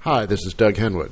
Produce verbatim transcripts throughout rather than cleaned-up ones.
Hi, this is Doug Henwood.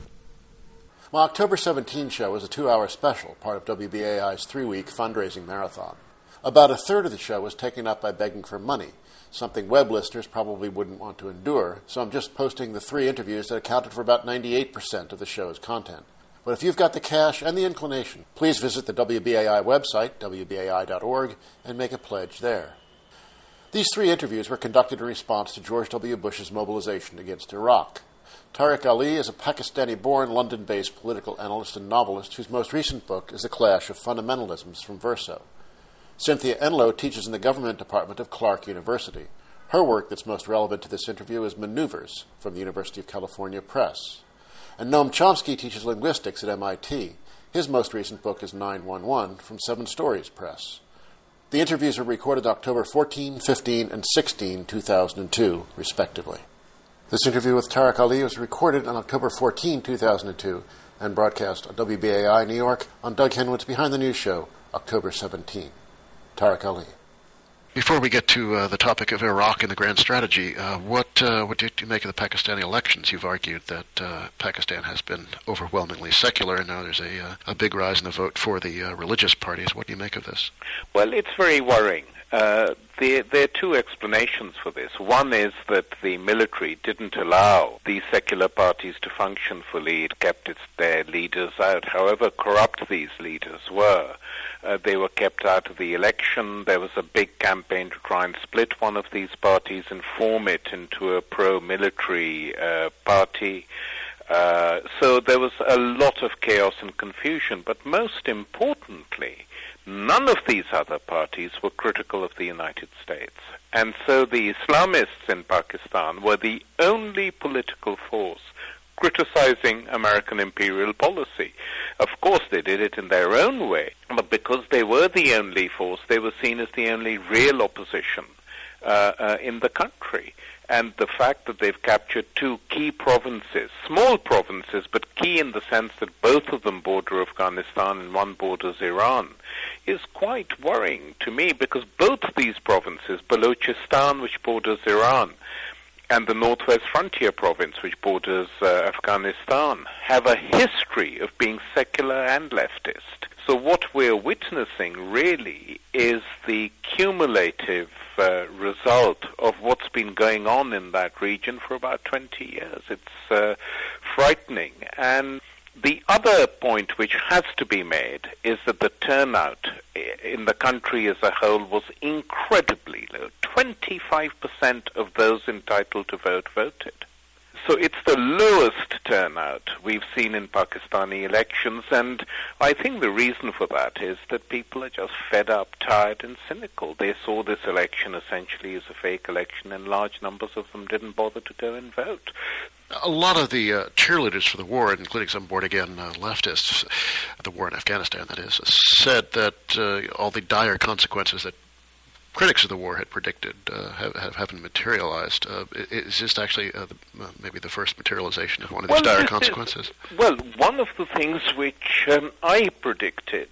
My October seventeenth show was a two-hour special, part of W B A I's three-week fundraising marathon. About a third of the show was taken up by begging for money, something web listeners probably wouldn't want to endure, so I'm just posting the three interviews that accounted for about ninety-eight percent of the show's content. But if you've got the cash and the inclination, please visit the W B A I website, W B A I dot org, and make a pledge there. These three interviews were conducted in response to George W. Bush's mobilization against Iraq. Tariq Ali is a Pakistani-born, London-based political analyst and novelist whose most recent book is A Clash of Fundamentalisms from Verso. Cynthia Enlow teaches in the government department of Clark University. Her work that's most relevant to this interview is Maneuvers from the University of California Press. And Noam Chomsky teaches linguistics at M I T. His most recent book is nine one one from Seven Stories Press. The interviews were recorded October fourteenth, fifteenth, and sixteenth, two thousand two, respectively. This interview with Tariq Ali was recorded on October fourteenth, two thousand two, and broadcast on W B A I New York on Doug Henwood's Behind the News show, October seventeenth. Tariq Ali. Before we get to uh, the topic of Iraq and the grand strategy, uh, what uh, what do you make of the Pakistani elections? You've argued that uh, Pakistan has been overwhelmingly secular, and now there's a, uh, a big rise in the vote for the uh, religious parties. What do you make of this? Well, it's very worrying. Uh, there, there are two explanations for this. One is that the military didn't allow these secular parties to function fully. It kept its, their leaders out. However corrupt these leaders were, uh, they were kept out of the election. There was a big campaign to try and split one of these parties and form it into a pro-military uh, party. Uh, so there was a lot of chaos and confusion. But most importantly, none of these other parties were critical of the United States. And so the Islamists in Pakistan were the only political force criticizing American imperial policy. Of course, they did it in their own way, but because they were the only force, they were seen as the only real opposition uh, uh, in the country. And the fact that they've captured two key provinces, small provinces, but key in the sense that both of them border Afghanistan and one borders Iran, is quite worrying to me, because both these provinces, Balochistan, which borders Iran, and the Northwest Frontier province, which borders uh, Afghanistan, have a history of being secular and leftist. So what we're witnessing really is the cumulative uh, result of what's been going on in that region for about twenty years. It's uh, frightening. And the other point which has to be made is that the turnout in the country as a whole was incredibly low. twenty-five percent of those entitled to vote voted. So it's the lowest turnout we've seen in Pakistani elections, and I think the reason for that is that people are just fed up, tired, and cynical. They saw this election essentially as a fake election, and large numbers of them didn't bother to go and vote. A lot of the uh, cheerleaders for the war, including some born-again uh, leftists, the war in Afghanistan, that is, said that uh, all the dire consequences that critics of the war had predicted uh, have, have, haven't materialized. Uh, is this actually uh, the, uh, maybe the first materialization of one of these well, dire consequences? Is, well, one of the things which um, I predicted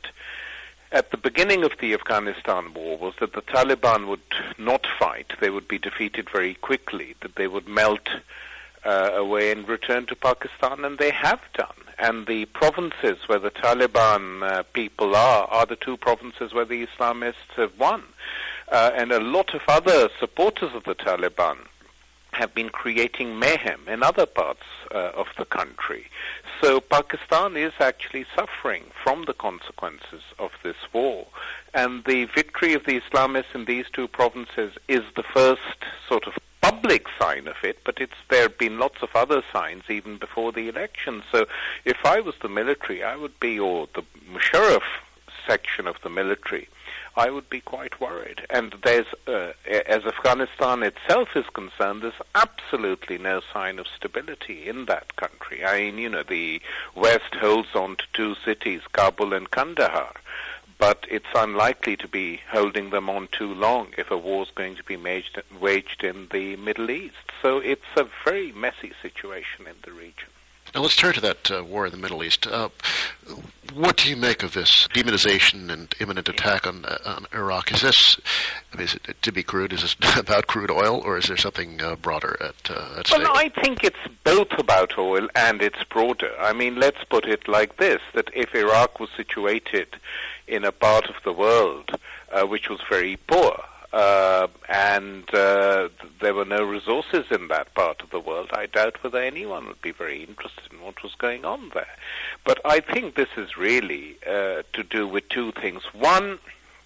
at the beginning of the Afghanistan war was that the Taliban would not fight. They would be defeated very quickly, that they would melt uh, away and return to Pakistan, and they have done. And the provinces where the Taliban uh, people are are the two provinces where the Islamists have won. Uh, and a lot of other supporters of the Taliban have been creating mayhem in other parts uh, of the country. So Pakistan is actually suffering from the consequences of this war. And the victory of the Islamists in these two provinces is the first sort of public sign of it, but it's there have been lots of other signs even before the election. So if I was the military, I would be, or the Musharraf section of the military, I would be quite worried. And there's, uh, as Afghanistan itself is concerned, there's absolutely no sign of stability in that country. I mean, you know, the West holds on to two cities, Kabul and Kandahar, but it's unlikely to be holding them on too long if a war's going to be waged, waged in the Middle East. So it's a very messy situation in the region. Now let's turn to that uh, war in the Middle East. Uh, what do you make of this demonization and imminent attack on, uh, on Iraq? Is this, I mean, is it, to be crude, is this about crude oil, or is there something uh, broader at, uh, at stake? Well, I think it's both about oil and it's broader. I mean, let's put it like this, that if Iraq was situated in a part of the world uh, which was very poor, Uh, and uh, there were no resources in that part of the world, I doubt whether anyone would be very interested in what was going on there. But I think this is really uh, to do with two things. One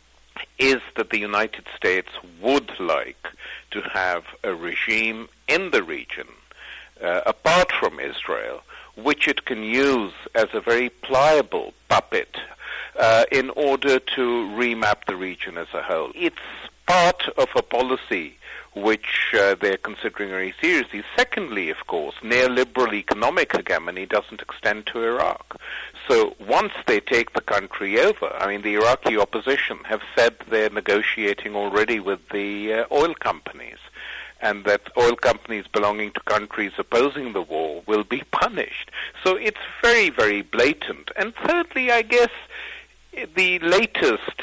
is that the United States would like to have a regime in the region, uh, apart from Israel, which it can use as a very pliable puppet uh, in order to remap the region as a whole. It's part of a policy which uh, they're considering very seriously. Secondly, of course, neoliberal economic hegemony doesn't extend to Iraq. So once they take the country over, I mean, the Iraqi opposition have said they're negotiating already with the uh, oil companies, and that oil companies belonging to countries opposing the war will be punished. So it's very, very blatant. And thirdly, I guess, the latest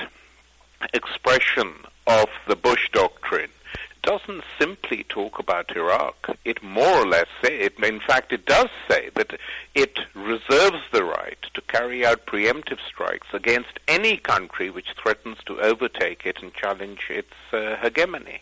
expression of the Bush doctrine doesn't simply talk about Iraq. It more or less say, it, in fact, it does say that it reserves the right to carry out preemptive strikes against any country which threatens to overtake it and challenge its uh, hegemony.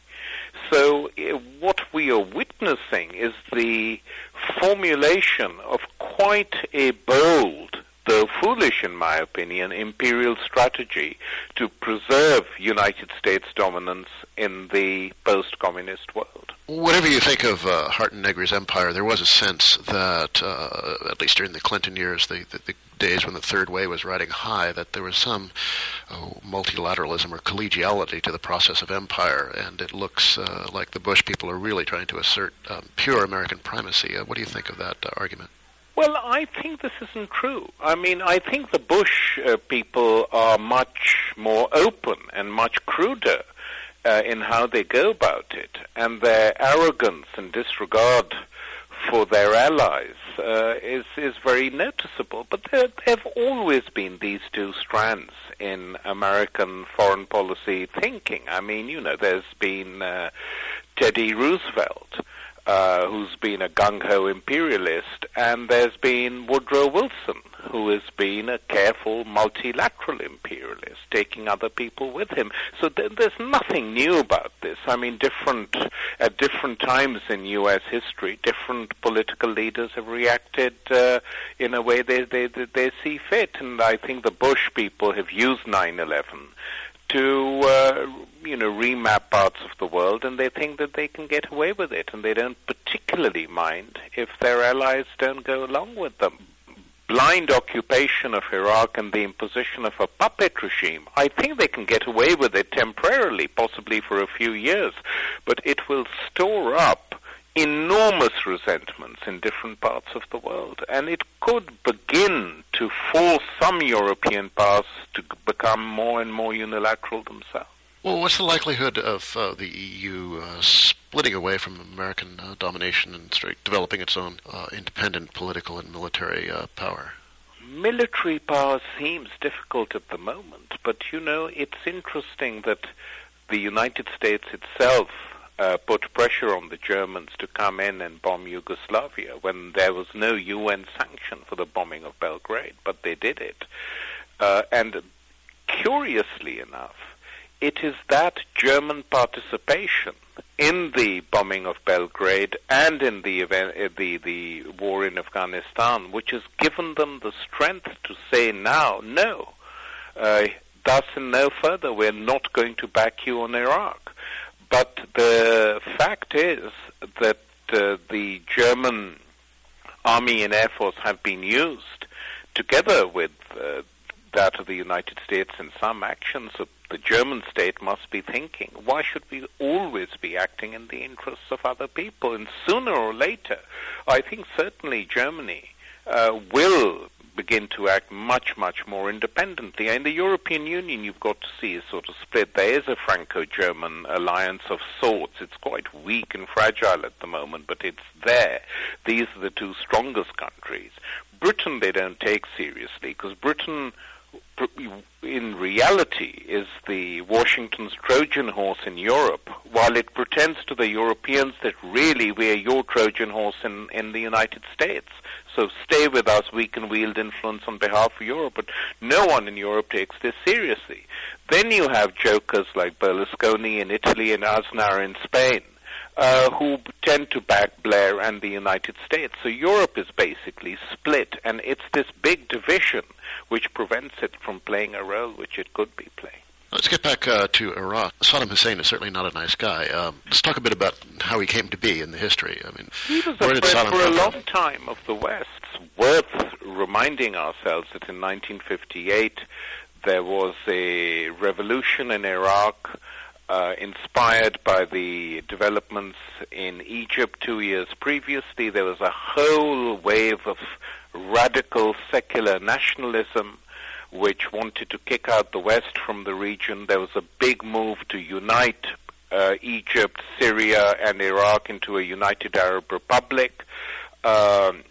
So uh, what we are witnessing is the formulation of quite a bold, though foolish in my opinion, imperial strategy to preserve United States dominance in the post-communist world. Whatever you think of uh, Harton Negri's empire, there was a sense that, uh, at least during the Clinton years, the, the, the days when the Third Way was riding high, that there was some oh, multilateralism or collegiality to the process of empire, and it looks uh, like the Bush people are really trying to assert um, pure American primacy. Uh, what do you think of that uh, argument? Well, I think this isn't true. I mean, I think the Bush uh, people are much more open and much cruder uh, in how they go about it, and their arrogance and disregard for their allies uh, is is very noticeable. But there have always been these two strands in American foreign policy thinking. I mean, you know, there's been uh, Teddy Roosevelt, Uh, who's been a gung-ho imperialist, and there's been Woodrow Wilson, who has been a careful multilateral imperialist, taking other people with him. So th- there's nothing new about this. I mean, different at different times in U S history, different political leaders have reacted uh, in a way they, they, they see fit, and I think the Bush people have used nine eleven to, uh, you know, remap parts of the world, and they think that they can get away with it, and they don't particularly mind if their allies don't go along with them. Blind occupation of Iraq and the imposition of a puppet regime, I think they can get away with it temporarily, possibly for a few years, but it will store up enormous resentments in different parts of the world, and it could begin to force some European powers to become more and more unilateral themselves. Well, what's the likelihood of uh, the E U uh, splitting away from American uh, domination and straight developing its own uh, independent political and military uh, power? Military power seems difficult at the moment, but, you know, it's interesting that the United States itself Uh, put pressure on the Germans to come in and bomb Yugoslavia when there was no U N sanction for the bombing of Belgrade, but they did it. Uh, and curiously enough, it is that German participation in the bombing of Belgrade and in the event, uh, the, the war in Afghanistan which has given them the strength to say now, no, uh, thus and no further, we're not going to back you on Iraq. But the fact is that uh, the German Army and Air Force have been used, together with uh, that of the United States in some actions. So the German state must be thinking, why should we always be acting in the interests of other people? And sooner or later, I think certainly Germany uh, will begin to act much, much more independently. In the European Union, you've got to see a sort of split. There is a Franco-German alliance of sorts. It's quite weak and fragile at the moment, but it's there. These are the two strongest countries. Britain they don't take seriously, because Britain, in reality, is the Washington's Trojan horse in Europe, while it pretends to the Europeans that really we are your Trojan horse in, in the United States. So stay with us, we can wield influence on behalf of Europe. But no one in Europe takes this seriously. Then you have jokers like Berlusconi in Italy and Aznar in Spain, uh, who tend to back Blair and the United States. So Europe is basically split, and it's this big division which prevents it from playing a role which it could be playing. Let's get back uh, to Iraq. Saddam Hussein is certainly not a nice guy. Um, let's talk a bit about how he came to be in the history. I mean, he was where a did friend Saddam for a come long from? time of the West. It's worth reminding ourselves that in nineteen fifty-eight there was a revolution in Iraq uh, inspired by the developments in Egypt two years previously. There was a whole wave of radical secular nationalism which wanted to kick out the West from the region. There was a big move to unite uh, Egypt, Syria, and Iraq into a united Arab Republic. Um,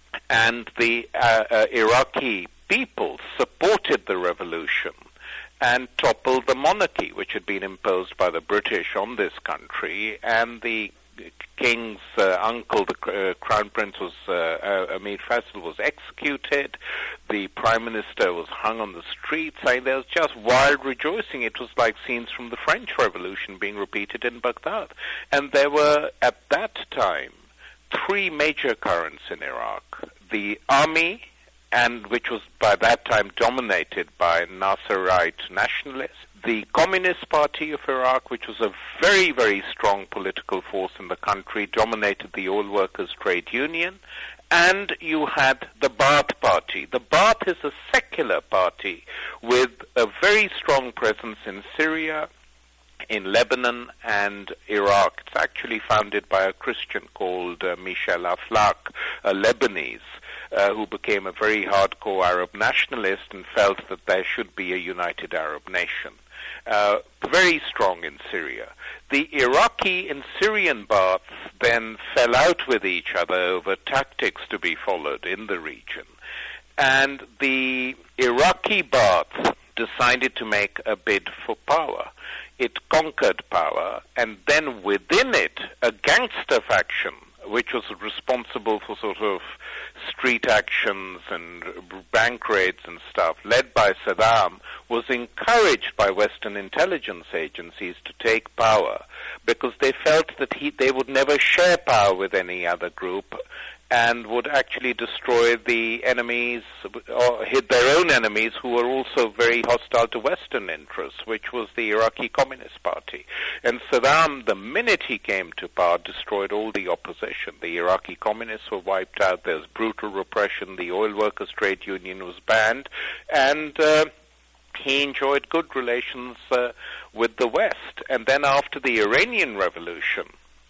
and the uh, uh, Iraqi people supported the revolution and toppled the monarchy, which had been imposed by the British on this country, and the king's uh, uncle, the uh, crown prince, was uh, uh, Amir Faisal, was executed. The prime minister was hung on the streets. I mean, there was just wild rejoicing. It was like scenes from the French Revolution being repeated in Baghdad. And there were, at that time, three major currents in Iraq. The army, and which was by that time dominated by Nasserite nationalists. The Communist Party of Iraq, which was a very, very strong political force in the country, dominated the Oil Workers' Trade Union. And you had the Ba'ath Party. The Ba'ath is a secular party with a very strong presence in Syria, in Lebanon, and Iraq. It's actually founded by a Christian called uh, Michel Aflaq, a Lebanese, uh, who became a very hardcore Arab nationalist and felt that there should be a united Arab nation. Uh, very strong in Syria. The Iraqi and Syrian Ba'ath then fell out with each other over tactics to be followed in the region. And the Iraqi Ba'ath decided to make a bid for power. It conquered power, and then within it, a gangster faction, which was responsible for sort of street actions and bank raids and stuff, led by Saddam, was encouraged by Western intelligence agencies to take power because they felt that he, they would never share power with any other group and would actually destroy the enemies, or hit their own enemies, who were also very hostile to Western interests, which was the Iraqi Communist Party. And Saddam, the minute he came to power, destroyed all the opposition. The Iraqi communists were wiped out. There was brutal repression. The Oil Workers' Trade Union was banned. And uh, he enjoyed good relations uh, with the West. And then after the Iranian Revolution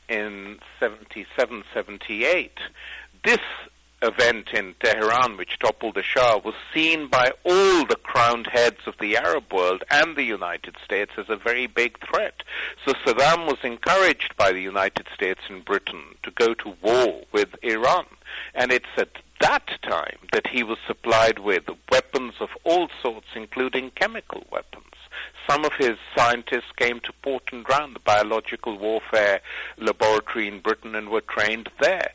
in seventy-seven seventy-eight, this event in Tehran, which toppled the Shah, was seen by all the crowned heads of the Arab world and the United States as a very big threat. So Saddam was encouraged by the United States and Britain to go to war with Iran. And it's at that time that he was supplied with weapons of all sorts, including chemical weapons. Some of his scientists came to Porton Ground, the biological warfare laboratory in Britain, and were trained there.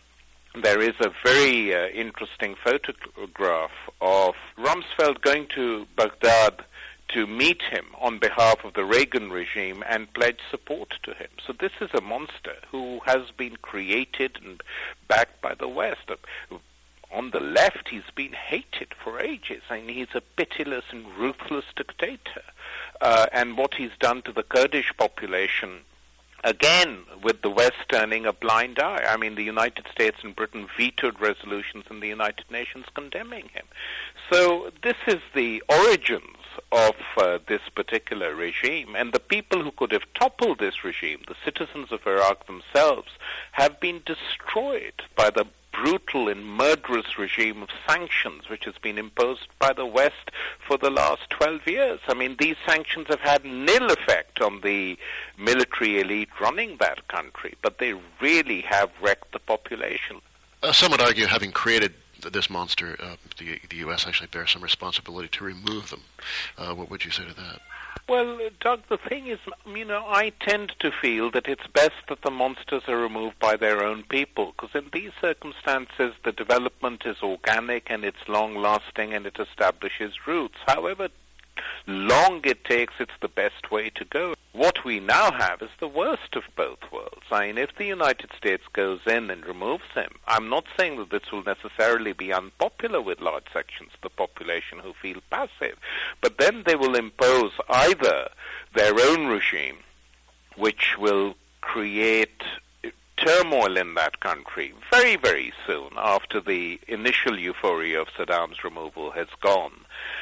There is a very uh, interesting photograph of Rumsfeld going to Baghdad to meet him on behalf of the Reagan regime and pledge support to him. So this is a monster who has been created and backed by the West. On the left, he's been hated for ages. I mean, he's a pitiless and ruthless dictator. Uh, and what he's done to the Kurdish population, again, with the West turning a blind eye. I mean, the United States and Britain vetoed resolutions in the United Nations condemning him. So this is the origins of uh, this particular regime. And the people who could have toppled this regime, the citizens of Iraq themselves, have been destroyed by the brutal and murderous regime of sanctions which has been imposed by the West for the last twelve years. I mean, these sanctions have had nil effect on the military elite running that country, but they really have wrecked the population. Uh, some would argue, having created this monster, uh, the, the U S actually bears some responsibility to remove them. Uh, what would you say to that? Well, Doug, the thing is, you know, I tend to feel that it's best that the monsters are removed by their own people, because in these circumstances the development is organic and it's long-lasting and it establishes roots. However long it takes, it's the best way to go. What we now have is the worst of both worlds. I mean, if the United States goes in and removes him, I'm not saying that this will necessarily be unpopular with large sections of the population who feel passive, but then they will impose either their own regime, which will create turmoil in that country very, very soon after the initial euphoria of Saddam's removal has gone.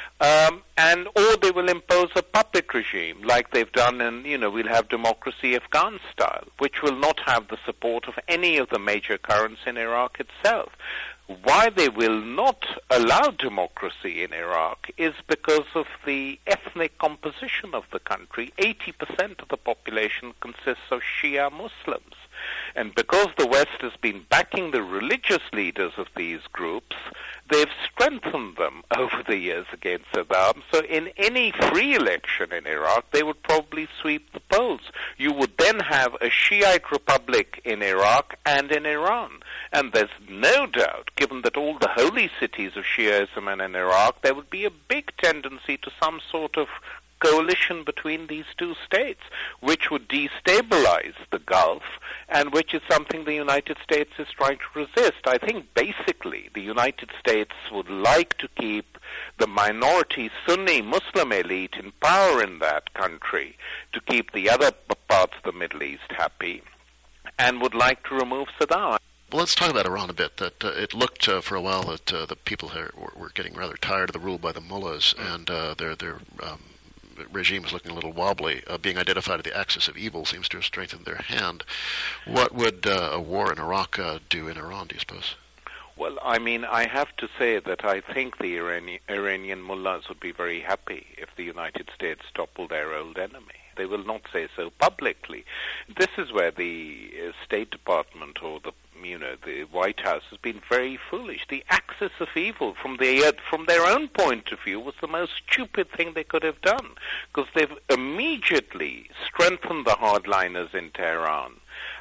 Um, and or they will impose a puppet regime like they've done in, you know, we'll have democracy Afghan style, which will not have the support of any of the major currents in Iraq itself. Why they will not allow democracy in Iraq is because of the ethnic composition of the country. eighty percent of the population consists of Shia Muslims. And because the West has been backing the religious leaders of these groups, they've strengthened them over the years against Saddam. So in any free election in Iraq, they would probably sweep the polls. You would then have a Shiite republic in Iraq and in Iran. And there's no doubt, given that all the holy cities of Shiism are in Iraq, there would be a big tendency to some sort of coalition between these two states, which would destabilize the Gulf, and which is something the United States is trying to resist. I think basically the United States would like to keep the minority Sunni Muslim elite in power in that country to keep the other parts of the Middle East happy, and would like to remove Saddam. Well, let's talk about Iran a bit. That uh, it looked uh, for a while that uh, the people here were, were getting rather tired of the rule by the mullahs, and uh, their their um, regime is looking a little wobbly. Uh, being identified as the axis of evil seems to have strengthened their hand. What would uh, a war in Iraq uh, do in Iran, do you suppose? Well, I mean, I have to say that I think the Iranian, Iranian mullahs would be very happy if the United States toppled their old enemy. They will not say so publicly. This is where the uh, State Department or the you know, the White House has been very foolish. The axis of evil, from their, from their own point of view, was the most stupid thing they could have done, because they've immediately strengthened the hardliners in Tehran,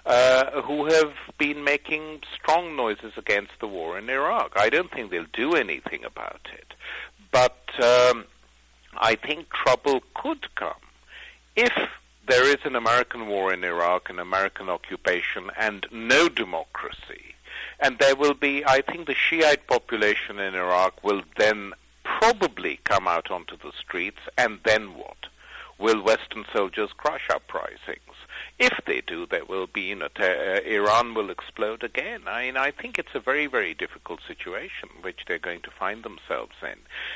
uh, who have been making strong noises against the war in Iraq. I don't think they'll do anything about it, but um, I think trouble could come if there is an American war in Iraq, an American occupation, and no democracy. And there will be, I think the Shiite population in Iraq will then probably come out onto the streets, and then what? Will Western soldiers crush uprisings? If they do, there will be, you know, ter- uh, Iran will explode again. I mean, I think it's a very, very difficult situation which they're going to find themselves in.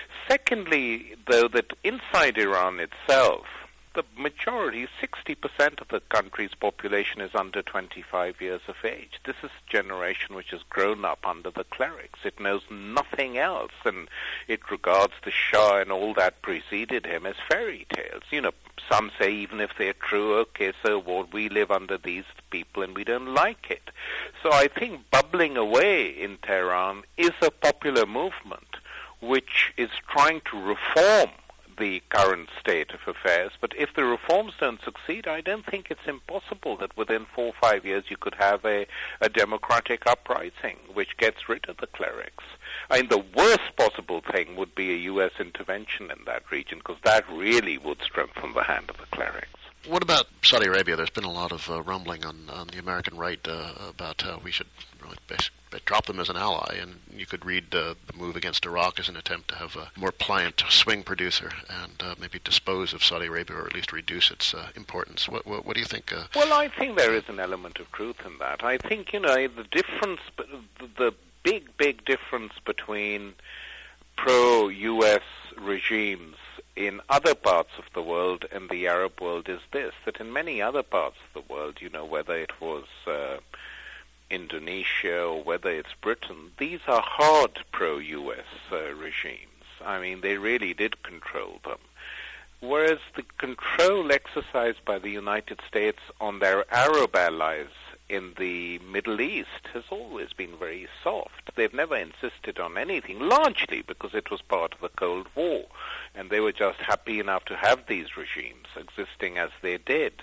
Secondly, though, that inside Iran itself, the majority, sixty percent of the country's population is under twenty-five years of age. This is a generation which has grown up under the clerics. It knows nothing else, and it regards the Shah and all that preceded him as fairy tales. You know, some say even if they're true, okay, so what, we live under these people and we don't like it. So I think bubbling away in Tehran is a popular movement which is trying to reform the current state of affairs, but if the reforms don't succeed, I don't think it's impossible that within four or five years you could have a, a democratic uprising which gets rid of the clerics. I mean, the worst possible thing would be a U S intervention in that region, because that really would strengthen the hand of the clerics. What about Saudi Arabia? There's been a lot of uh, rumbling on, on the American right uh, about how we should really drop them as an ally, and you could read uh, the move against Iraq as an attempt to have a more pliant swing producer and uh, maybe dispose of Saudi Arabia, or at least reduce its uh, importance. What, what, what do you think? Uh, well, I think there is an element of truth in that. I think, you know, the difference, the big, big difference between pro-U S regimes in other parts of the world and the Arab world is this, that in many other parts of the world, you know, whether it was uh, Indonesia or whether it's Britain, these are hard pro-U S uh, regimes. I mean, they really did control them. Whereas the control exercised by the United States on their Arab allies in the Middle East has always been very soft. They've never insisted on anything, largely because it was part of the Cold War, and they were just happy enough to have these regimes existing as they did.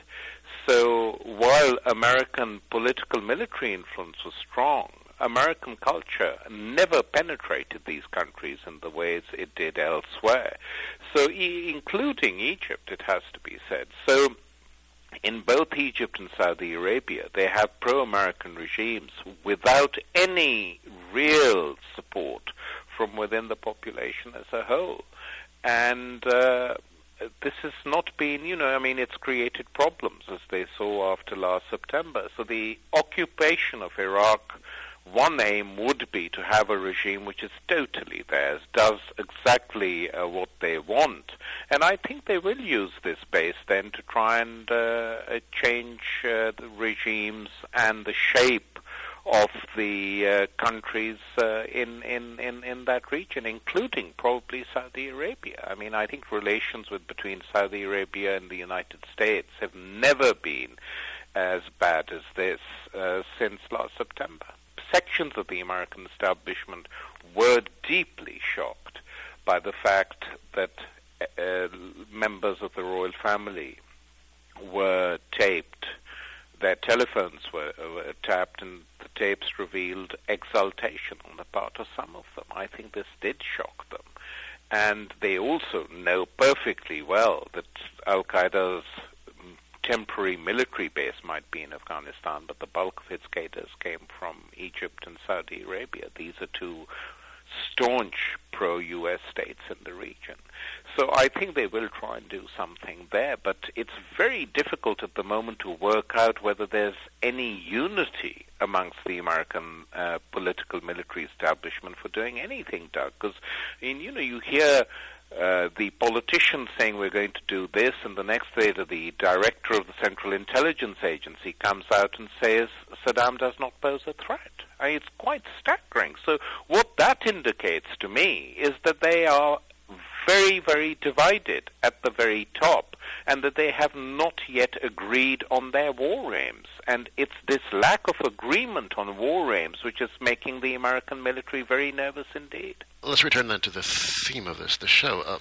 So while American political military influence was strong, American culture never penetrated these countries in the ways it did elsewhere. So e- including Egypt, it has to be said. So in both Egypt and Saudi Arabia, they have pro-American regimes without any real support from within the population as a whole. And uh, this has not been, you know, I mean, it's created problems, as they saw after last September. So the occupation of Iraq, one aim would be to have a regime which is totally theirs, does exactly uh, what they want. And I think they will use this base then to try and uh, change uh, the regimes and the shape of the uh, countries uh, in, in, in, in that region, including probably Saudi Arabia. I mean, I think relations with between Saudi Arabia and the United States have never been as bad as this uh, since last September. Sections of the American establishment were deeply shocked by the fact that uh, members of the royal family were taped, their telephones were, were tapped, and the tapes revealed exultation on the part of some of them. I think this did shock them. And they also know perfectly well that Al-Qaeda's temporary military base might be in Afghanistan, but the bulk of its cadres came from Egypt and Saudi Arabia. These are two staunch pro-U S states in the region. So I think they will try and do something there, but it's very difficult at the moment to work out whether there's any unity amongst the American uh, political military establishment for doing anything, Doug, because, I mean, you know, you hear Uh, the politicians saying we're going to do this, and the next day the director of the Central Intelligence Agency comes out and says Saddam does not pose a threat. I mean, it's quite staggering. So what that indicates to me is that they are very, very divided at the very top, and that they have not yet agreed on their war aims. And it's this lack of agreement on war aims which is making the American military very nervous indeed. Let's return then to the theme of this, the show. Uh,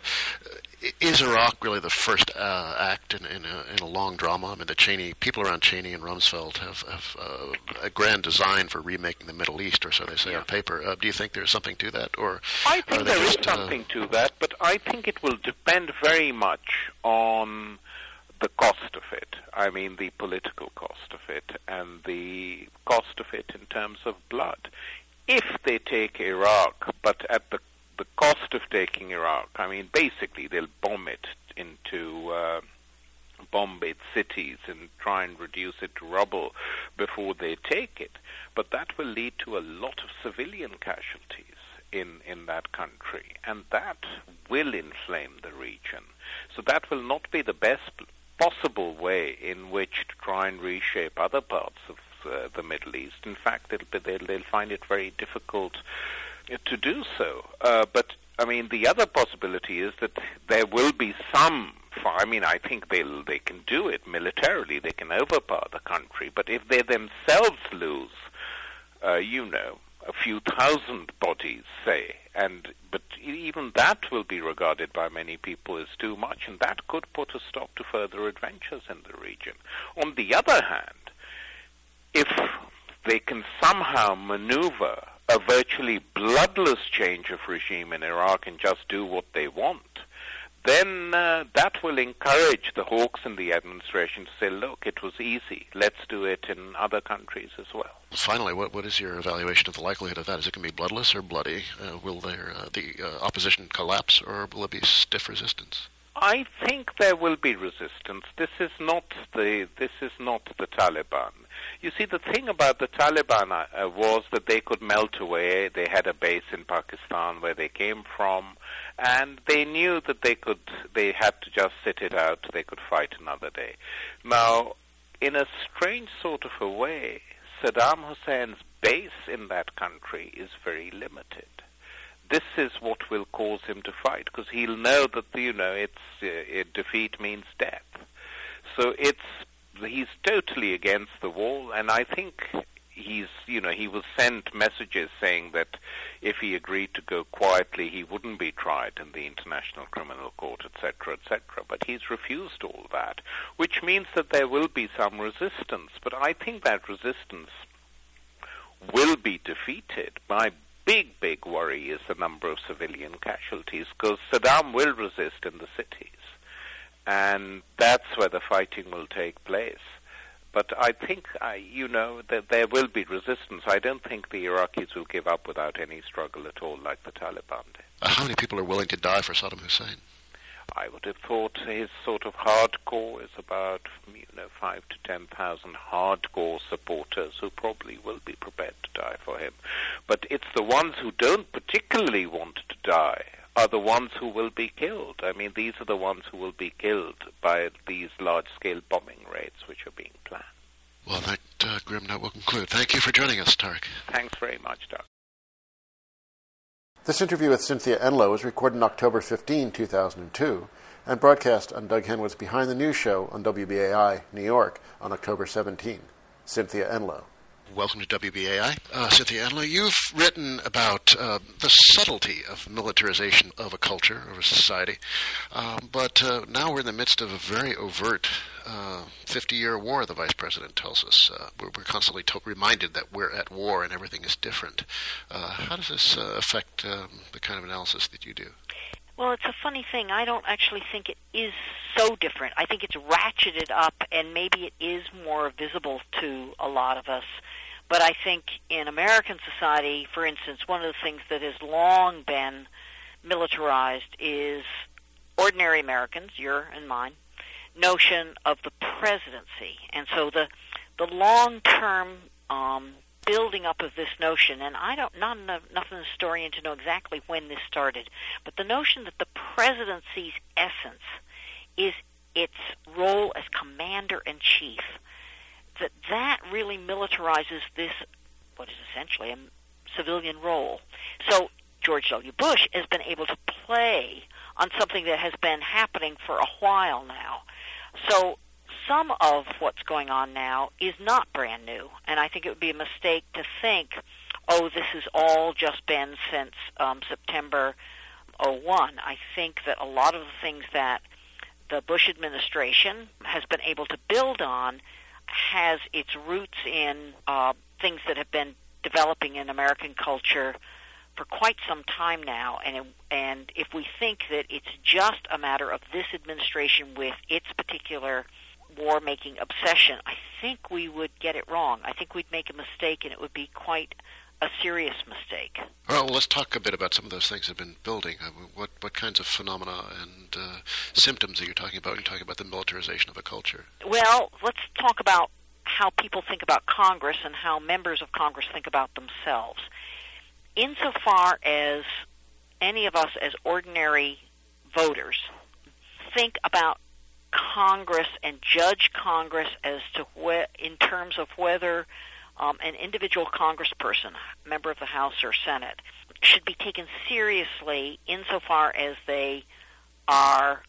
is Iraq really the first uh, act in, in, a, in a long drama? I mean, the Cheney, people around Cheney and Rumsfeld have, have uh, a grand design for remaking the Middle East, or so they say yeah. on paper. Uh, do you think there's something to that? Or I think there just, is something uh, to that, but I think it will depend very much on the cost of it. I mean, the political cost of it, and the cost of it in terms of blood. If they take Iraq, but at the the cost of taking Iraq, I mean, basically they'll bomb it into, uh, bomb its cities and try and reduce it to rubble before they take it. But that will lead to a lot of civilian casualties in, in that country, and that will inflame the region. So that will not be the best possible way in which to try and reshape other parts of Uh, the Middle East. In fact, it'll be, they'll, they'll find it very difficult uh, to do so. Uh, but, I mean, the other possibility is that there will be some, I mean, I think they'll, they can do it militarily, they can overpower the country, but if they themselves lose, uh, you know, a few thousand bodies, say, and but even that will be regarded by many people as too much, and that could put a stop to further adventures in the region. On the other hand, if they can somehow maneuver a virtually bloodless change of regime in Iraq and just do what they want, then uh, that will encourage the hawks in the administration to say, look, it was easy, let's do it in other countries as well. Finally, what what is your evaluation of the likelihood of that? Is it going to be bloodless or bloody? Uh, will there, uh, the uh, opposition collapse, or will it be stiff resistance? I think there will be resistance. This is not the this is not the Taliban. You see, the thing about the Taliban uh, was that they could melt away. They had a base in Pakistan where they came from, and they knew that they could. They had to just sit it out. They could fight another day. Now, in a strange sort of a way, Saddam Hussein's base in that country is very limited. This is what will cause him to fight, because he'll know that, you know, it's uh, defeat means death. So it's he's totally against the wall, and I think he's, you know, he will send messages saying that if he agreed to go quietly, he wouldn't be tried in the International Criminal Court, et cetera, et cetera. But he's refused all that, which means that there will be some resistance. But I think that resistance will be defeated. My big, big worry is the number of civilian casualties, because Saddam will resist in the cities, and that's where the fighting will take place. But I think, uh, you know, that there will be resistance. I don't think the Iraqis will give up without any struggle at all, like the Taliban did. Uh, how many people are willing to die for Saddam Hussein? I would have thought his sort of hardcore is about, you know, five to ten thousand hardcore supporters who probably will be prepared to die for him. But it's the ones who don't particularly want to die are the ones who will be killed. I mean, these are the ones who will be killed by these large-scale bombing raids which are being planned. Well, that uh, grim note will conclude. Thank you for joining us, Tariq. Thanks very much, Doug. This interview with Cynthia Enloe was recorded on October fifteenth, two thousand two, and broadcast on Doug Henwood's Behind the News show on W B A I, New York, on October seventeenth. Cynthia Enloe. Welcome to W B A I. Uh, Cynthia Enloe, you've written about uh, the subtlety of militarization of a culture, of a society, um, but uh, now we're in the midst of a very overt uh, fifty-year war, the Vice President tells us. Uh, we're, we're constantly to- reminded that we're at war and everything is different. Uh, how does this uh, affect um, the kind of analysis that you do? Well, it's a funny thing. I don't actually think it is so different. I think it's ratcheted up, and maybe it is more visible to a lot of us. But I think in American society, for instance, one of the things that has long been militarized is ordinary Americans, your and mine, notion of the presidency. And so the the long-term um, building up of this notion, and I don't, not enough, enough of a historian to know exactly when this started, but the notion that the presidency's essence is its role as commander-in-chief, that that really militarizes this, what is essentially a civilian role. So George W. Bush has been able to play on something that has been happening for a while now. So some of what's going on now is not brand new, and I think it would be a mistake to think, oh, this has all just been since um, September oh one. I think that a lot of the things that the Bush administration has been able to build on has its roots in uh, things that have been developing in American culture for quite some time now, and it, and if we think that it's just a matter of this administration with its particular war-making obsession, I think we would get it wrong. I think we'd make a mistake, and it would be quite a serious mistake. Well, let's talk a bit about some of those things that have been building. I mean, what what kinds of phenomena and uh, symptoms are you talking about when you're talking about the militarization of a culture? Well, let's talk about how people think about Congress and how members of Congress think about themselves. Insofar as any of us as ordinary voters think about Congress and judge Congress as to whe- in terms of whether um, an individual congressperson, member of the House or Senate, should be taken seriously insofar as they are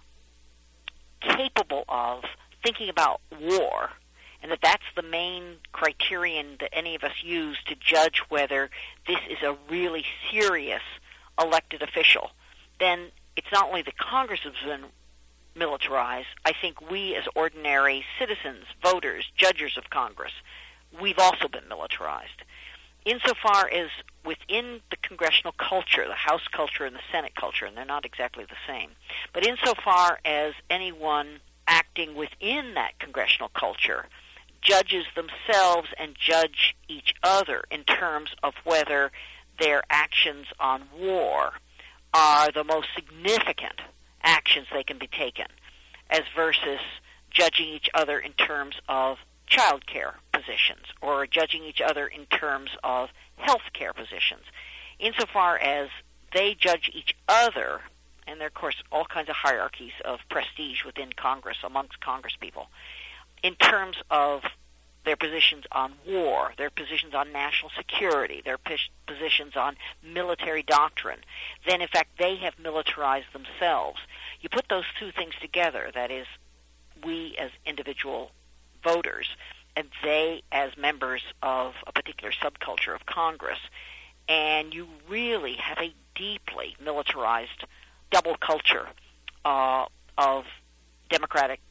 capable of thinking about war, and that that's the main criterion that any of us use to judge whether this is a really serious elected official, then it's not only the Congress has been militarized. I think we as ordinary citizens, voters, judges of Congress, we've also been militarized. Insofar as within the congressional culture, the House culture and the Senate culture, and they're not exactly the same, but insofar as anyone acting within that congressional culture judges themselves and judge each other in terms of whether their actions on war are the most significant actions they can be taken, as versus judging each other in terms of child care positions or judging each other in terms of health care positions. Insofar as they judge each other, and there are, of course, all kinds of hierarchies of prestige within Congress, amongst Congress people, in terms of their positions on war, their positions on national security, their positions on military doctrine, then in fact they have militarized themselves. You put those two things together, that is, we as individual voters and they as members of a particular subculture of Congress, and you really have a deeply militarized double culture uh, of democratic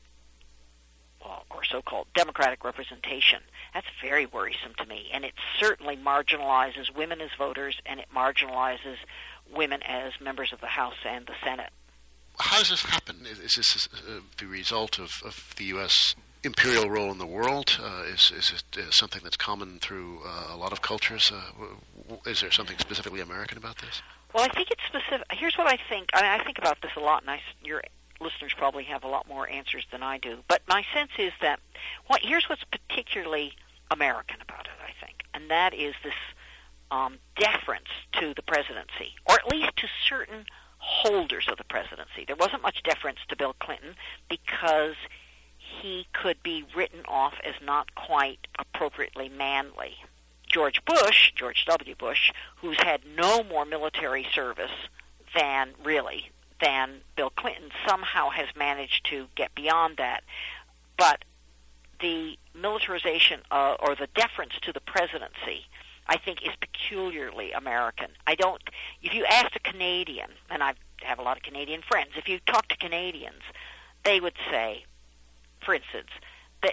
or so-called democratic representation. That's very worrisome to me, and it certainly marginalizes women as voters, and it marginalizes women as members of the House and the Senate. How does this happen? Is this uh, the result of, of the U S imperial role in the world? Uh, is, is it uh, something that's common through uh, a lot of cultures? Uh, is there something specifically American about this? Well, I think it's specific. Here's what I think. I mean, I think about this a lot, and I, you're listeners probably have a lot more answers than I do. But my sense is that what here's what's particularly American about it, I think, and that is this um, deference to the presidency, or at least to certain holders of the presidency. There wasn't much deference to Bill Clinton because he could be written off as not quite appropriately manly. George Bush, George W. Bush, who's had no more military service than, really, than Bill Clinton, somehow has managed to get beyond that. But the militarization uh, or the deference to the presidency, I think, is peculiarly American. I don't, if you asked a Canadian, and I have a lot of Canadian friends, if you talk to Canadians, they would say, for instance, that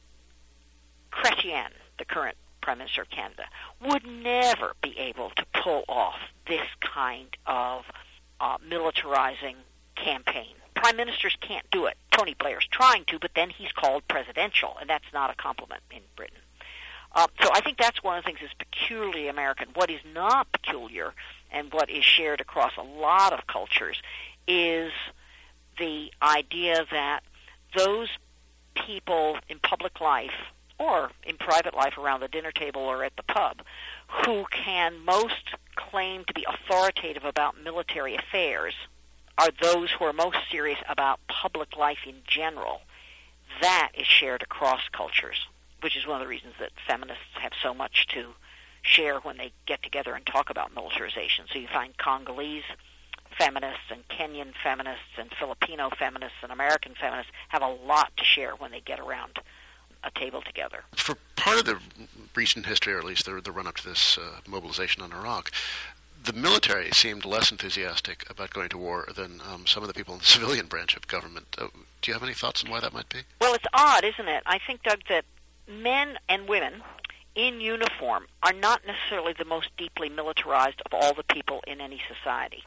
Chrétien, the current Prime Minister of Canada, would never be able to pull off this kind of uh, militarizing campaign. Prime ministers can't do it. Tony Blair's trying to, but then he's called presidential, and that's not a compliment in Britain. Uh, so I think that's one of the things that's peculiarly American. What is not peculiar, and what is shared across a lot of cultures, is the idea that those people in public life or in private life around the dinner table or at the pub who can most claim to be authoritative about military affairs are those who are most serious about public life in general. That is shared across cultures, which is one of the reasons that feminists have so much to share when they get together and talk about militarization. So you find Congolese feminists and Kenyan feminists and Filipino feminists and American feminists have a lot to share when they get around a table together. For part of the recent history, or at least the, the run-up to this uh, mobilization on Iraq, the military seemed less enthusiastic about going to war than um, some of the people in the civilian branch of government. Uh, do you have any thoughts on why that might be? Well, it's odd, isn't it? I think, Doug, that men and women in uniform are not necessarily the most deeply militarized of all the people in any society.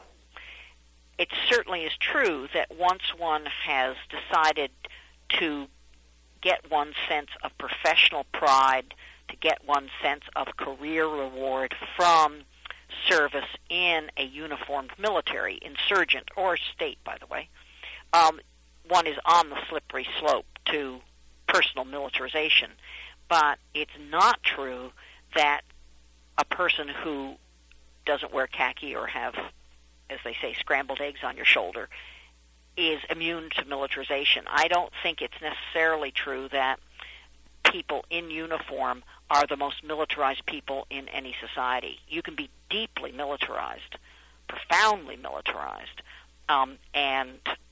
It certainly is true that once one has decided to get one sense of professional pride, to get one sense of career reward from service in a uniformed military, insurgent or state, by the way, um, one is on the slippery slope to personal militarization. But it's not true that a person who doesn't wear khaki or have, as they say, scrambled eggs on your shoulder is immune to militarization. I don't think it's necessarily true that people in uniform are the most militarized people in any society. You can be deeply militarized, profoundly militarized, um, and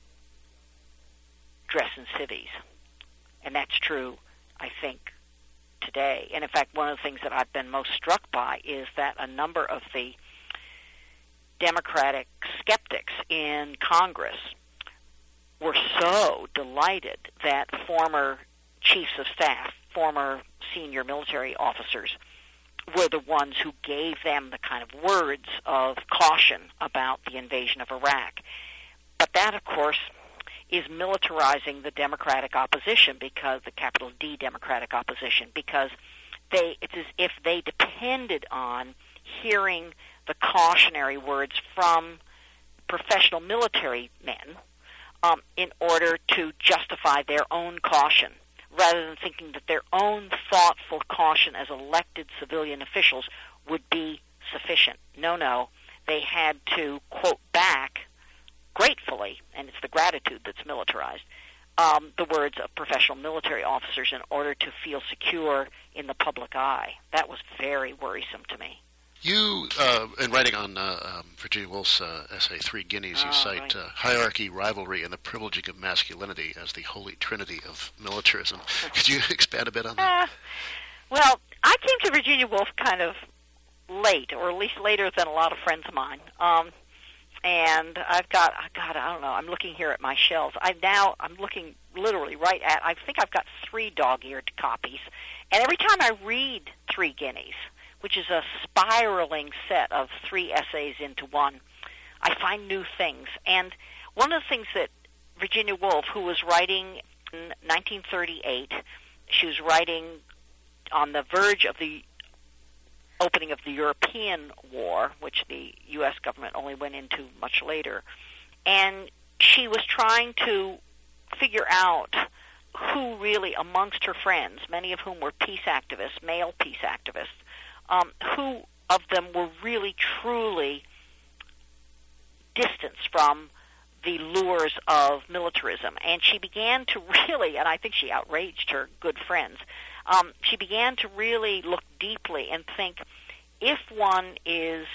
dress in civvies. And that's true, I think, today. And in fact, one of the things that I've been most struck by is that a number of the Democratic skeptics in Congress were so delighted that former chiefs of staff, former senior military officers, were the ones who gave them the kind of words of caution about the invasion of Iraq. But that, of course, is militarizing the Democratic opposition, because the capital D Democratic opposition, because they it's as if they depended on hearing the cautionary words from professional military men um, in order to justify their own caution, rather than thinking that their own thoughtful caution as elected civilian officials would be sufficient. No, no. They had to quote back, gratefully, and it's the gratitude that's militarized, um, the words of professional military officers in order to feel secure in the public eye. That was very worrisome to me. You, uh, in writing on uh, um, Virginia Woolf's uh, essay, Three Guineas, you oh, cite right. uh, hierarchy, rivalry, and the privileging of masculinity as the holy trinity of militarism. Could you expand a bit on that? Uh, well, I came to Virginia Woolf kind of late, or at least later than a lot of friends of mine. Um, and I've got, God, I don't know, I'm looking here at my shelves. I now, I'm looking literally right at, I think I've got three dog-eared copies. And every time I read Three Guineas, which is a spiraling set of three essays into one, I find new things. And one of the things that Virginia Woolf, who was writing in nineteen thirty-eight, she was writing on the verge of the opening of the European War, which the U S government only went into much later, and she was trying to figure out who really amongst her friends, many of whom were peace activists, male peace activists, Um, who of them were really, truly distanced from the lures of militarism. And she began to really, and I think she outraged her good friends, um, she began to really look deeply and think, if one is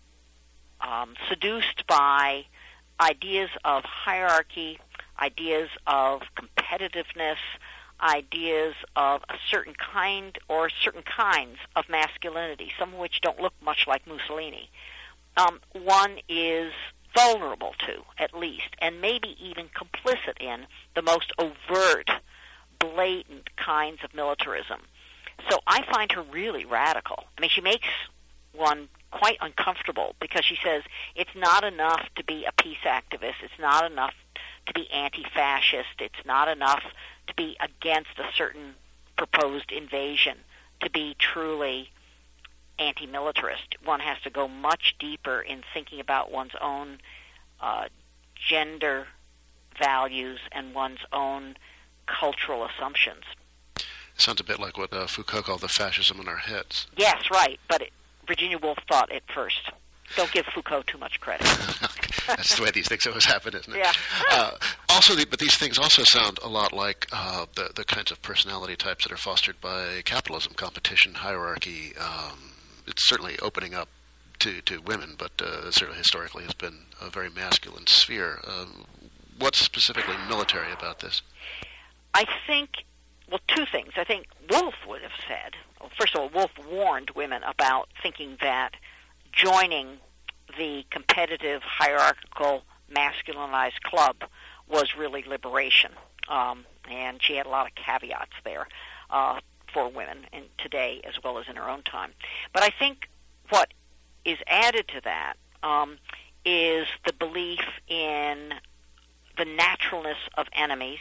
um, seduced by ideas of hierarchy, ideas of competitiveness, ideas of a certain kind or certain kinds of masculinity, some of which don't look much like Mussolini, um, one is vulnerable to, at least, and maybe even complicit in the most overt, blatant kinds of militarism. So I find her really radical. I mean, she makes one quite uncomfortable because she says it's not enough to be a peace activist, it's not enough to be anti-fascist, it's not enough to be against a certain proposed invasion, to be truly anti-militarist. One has to go much deeper in thinking about one's own uh, gender values and one's own cultural assumptions. Sounds a bit like what uh, Foucault called the fascism in our heads. Yes, right, but it, Virginia Woolf thought it first. Don't give Foucault too much credit. That's the way these things always happen, isn't it? Yeah. uh, also, the, but these things also sound a lot like uh, the the kinds of personality types that are fostered by capitalism, competition, hierarchy. Um, it's certainly opening up to, to women, but uh, certainly historically has been a very masculine sphere. Um, what's specifically military about this? I think, well, two things. I think Woolf would have said, well, first of all, Woolf warned women about thinking that joining the competitive, hierarchical, masculinized club was really liberation. Um, and she had a lot of caveats there uh, for women in today as well as in her own time. But I think what is added to that um, is the belief in the naturalness of enemies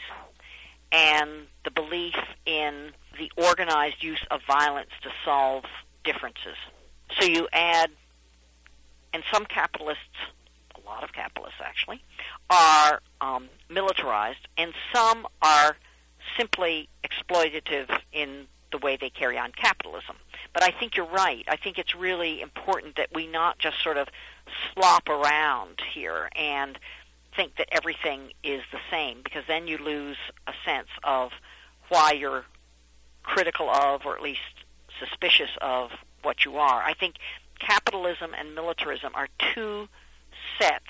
and the belief in the organized use of violence to solve differences. So you add, and some capitalists, a lot of capitalists actually, are um, militarized, and some are simply exploitative in the way they carry on capitalism. But I think you're right. I think it's really important that we not just sort of slop around here and think that everything is the same, because then you lose a sense of why you're critical of, or at least suspicious of, what you are. I think capitalism and militarism are two sets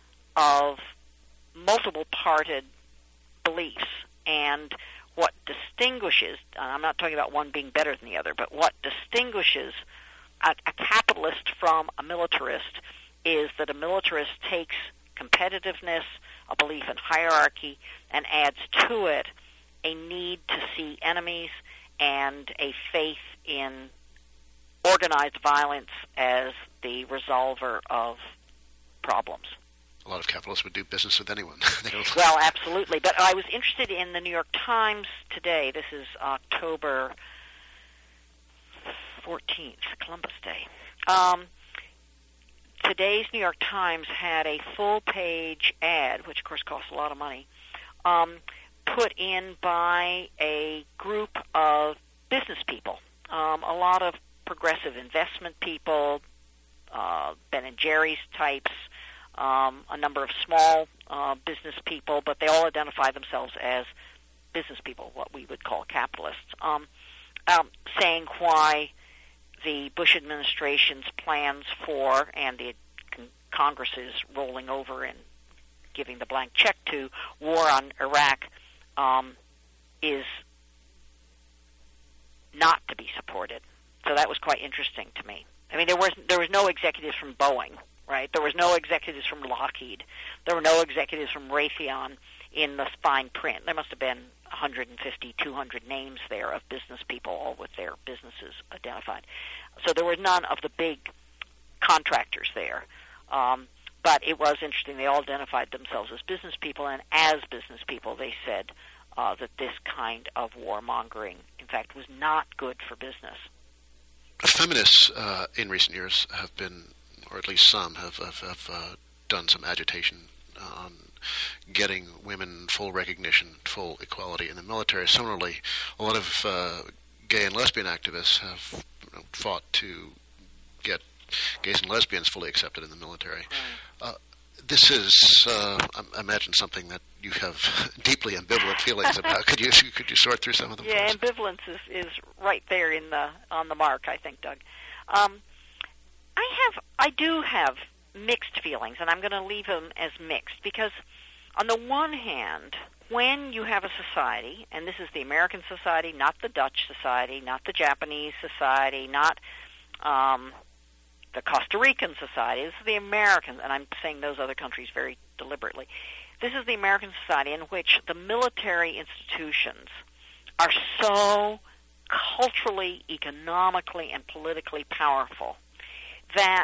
of multiple-parted beliefs, and what distinguishes, I'm not talking about one being better than the other, but what distinguishes a, a capitalist from a militarist is that a militarist takes competitiveness, a belief in hierarchy, and adds to it a need to see enemies and a faith in organized violence as the resolver of problems. A lot of capitalists would do business with anyone. They don't... Well, absolutely. But I was interested in the New York Times today. This is October fourteenth, Columbus Day. Um, today's New York Times had a full-page ad, which, of course, costs a lot of money, um, put in by a group of business people, um, a lot of progressive investment people, uh, Ben and Jerry's types, um, a number of small uh, business people, but they all identify themselves as business people, what we would call capitalists, um, um, saying why the Bush administration's plans for, and the Congress is rolling over and giving the blank check to, war on Iraq um, is not to be supported. So that was quite interesting to me. I mean, there was there was no executives from Boeing, right? There was no executives from Lockheed. There were no executives from Raytheon in the fine print. There must have been one hundred fifty, two hundred names there of business people, all with their businesses identified. So there were none of the big contractors there. Um, but it was interesting. They all identified themselves as business people, and as business people, they said uh, that this kind of warmongering, in fact, was not good for business. Feminists uh, in recent years have been, or at least some, have, have, have uh, done some agitation on getting women full recognition, full equality in the military. Similarly, a lot of uh, gay and lesbian activists have you know, fought to get gays and lesbians fully accepted in the military. Uh, this is, uh, I imagine, something that you have deeply ambivalent feelings about. Could you could you sort through some of them? Yeah, first? ambivalence is, is right there in the on the mark, I think, Doug. Um, I have, I do have mixed feelings, and I'm going to leave them as mixed because, on the one hand, when you have a society, and this is the American society, not the Dutch society, not the Japanese society, not um, the Costa Rican society, this is the American, and I'm saying those other countries very deliberately. This is the American society in which the military institutions are so culturally, economically, and politically powerful that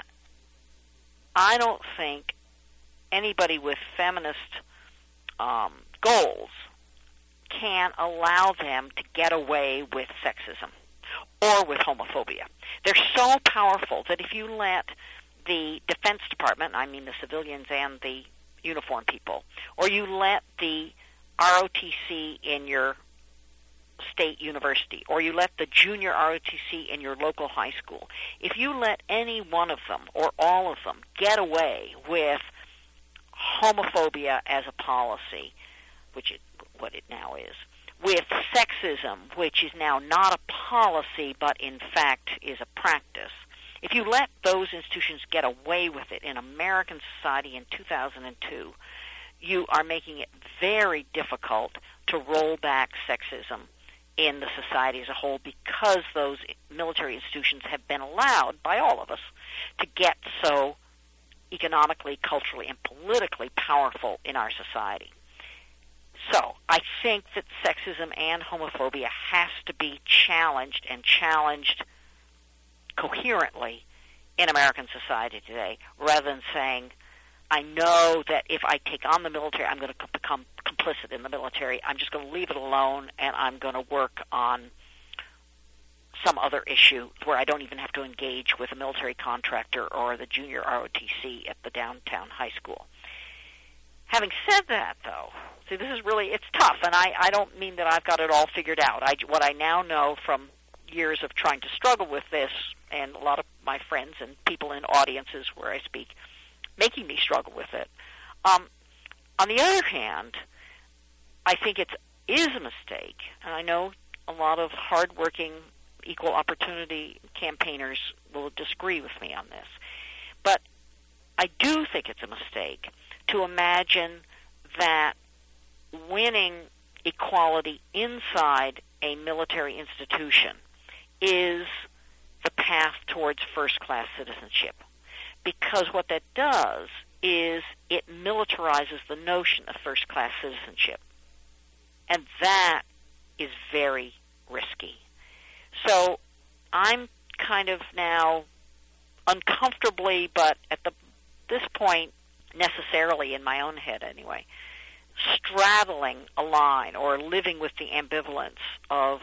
I don't think anybody with feminist um, goals can allow them to get away with sexism or with homophobia. They're so powerful that if you let the Defense Department, I mean the civilians and the uniform people, or you let the R O T C in your state university, or you let the junior R O T C in your local high school, if you let any one of them or all of them get away with homophobia as a policy, which is what it now is, with sexism, which is now not a policy but in fact is a practice, if you let those institutions get away with it in American society in two thousand two, you are making it very difficult to roll back sexism in the society as a whole because those military institutions have been allowed by all of us to get so economically, culturally, and politically powerful in our society. So I think that sexism and homophobia has to be challenged and challenged coherently in American society today, rather than saying, I know that if I take on the military, I'm going to become complicit in the military. I'm just going to leave it alone, and I'm going to work on some other issue where I don't even have to engage with a military contractor or the junior R O T C at the downtown high school. Having said that, though, see, this is really, it's tough, and I, I don't mean that I've got it all figured out. I, what I now know from years of trying to struggle with this, and a lot of my friends and people in audiences where I speak making me struggle with it. Um, on the other hand, I think it is a mistake, and I know a lot of hardworking equal opportunity campaigners will disagree with me on this, but I do think it's a mistake to imagine that winning equality inside a military institution is the path towards first-class citizenship. Because what that does is it militarizes the notion of first-class citizenship. And that is very risky. So I'm kind of now uncomfortably, but at the this point, necessarily in my own head anyway, straddling a line or living with the ambivalence of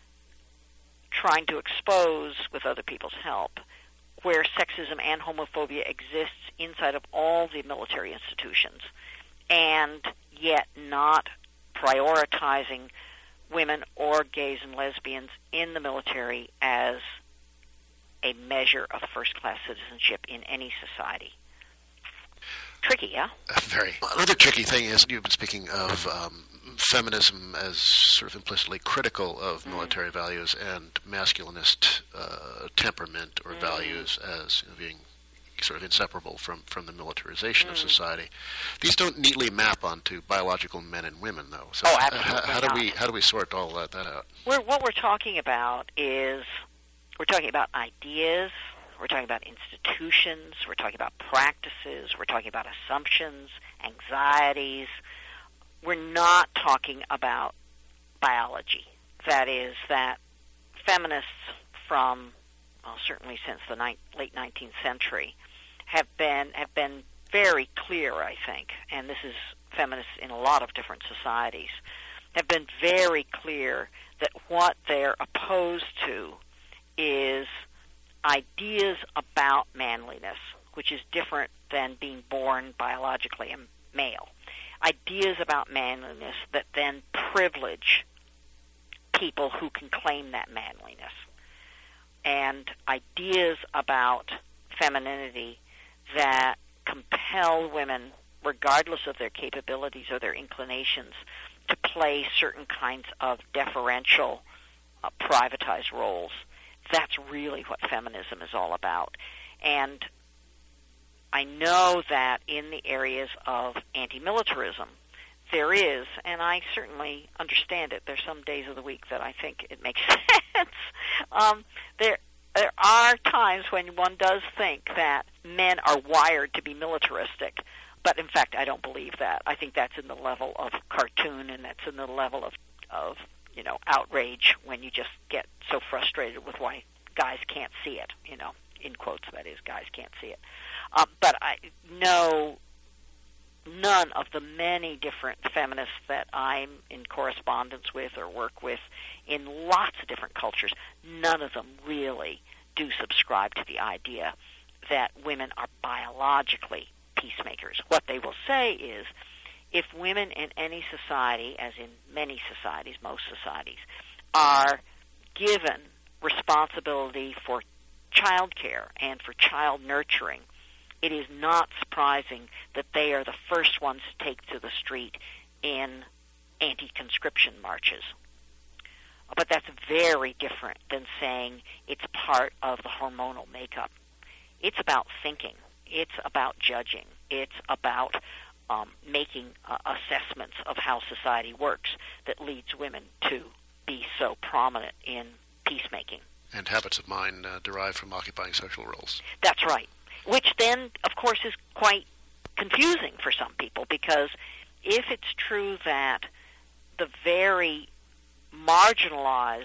trying to expose, with other people's help, where sexism and homophobia exists inside of all the military institutions, and yet not prioritizing women or gays and lesbians in the military as a measure of first-class citizenship in any society. tricky, yeah? Uh, very. Another tricky thing is, you've been speaking of um, feminism as sort of implicitly critical of mm. military values and masculinist uh, temperament or mm. values as you know, being sort of inseparable from, from the militarization mm. of society. These don't neatly map onto biological men and women, though. So oh, absolutely how, how do not. we how do we sort all that, that out? We're, what we're talking about is we're talking about ideas. We're talking about institutions. We're talking about practices. We're talking about assumptions, anxieties. We're not talking about biology. That is, that feminists from, well, certainly since the ni- late nineteenth century, have been have been very clear, I think, and this is feminists in a lot of different societies, have been very clear that what they're opposed to is ideas about manliness, which is different than being born biologically a male. Ideas about manliness that then privilege people who can claim that manliness. And ideas about femininity that compel women, regardless of their capabilities or their inclinations, to play certain kinds of deferential, uh, privatized roles. That's really what feminism is all about. And I know that in the areas of anti-militarism, there is, and I certainly understand it, there's some days of the week that I think it makes sense. Um, there, there are times when one does think that men are wired to be militaristic, but in fact I don't believe that. I think that's in the level of cartoon, and that's in the level of, of you know, outrage when you just get so frustrated with why guys can't see it, you know, in quotes, that is, guys can't see it. Uh, but I know none of the many different feminists that I'm in correspondence with or work with in lots of different cultures, none of them really do subscribe to the idea that women are biologically peacemakers. What they will say is, if women in any society, as in many societies, most societies, are given responsibility for child care and for child nurturing, it is not surprising that they are the first ones to take to the street in anti-conscription marches. But that's very different than saying it's part of the hormonal makeup. It's about thinking. It's about judging. It's about um, making uh, assessments of how society works that leads women to be so prominent in peacemaking. And habits of mind uh, derived from occupying social roles. That's right. Which then, of course, is quite confusing for some people, because if it's true that the very marginalized,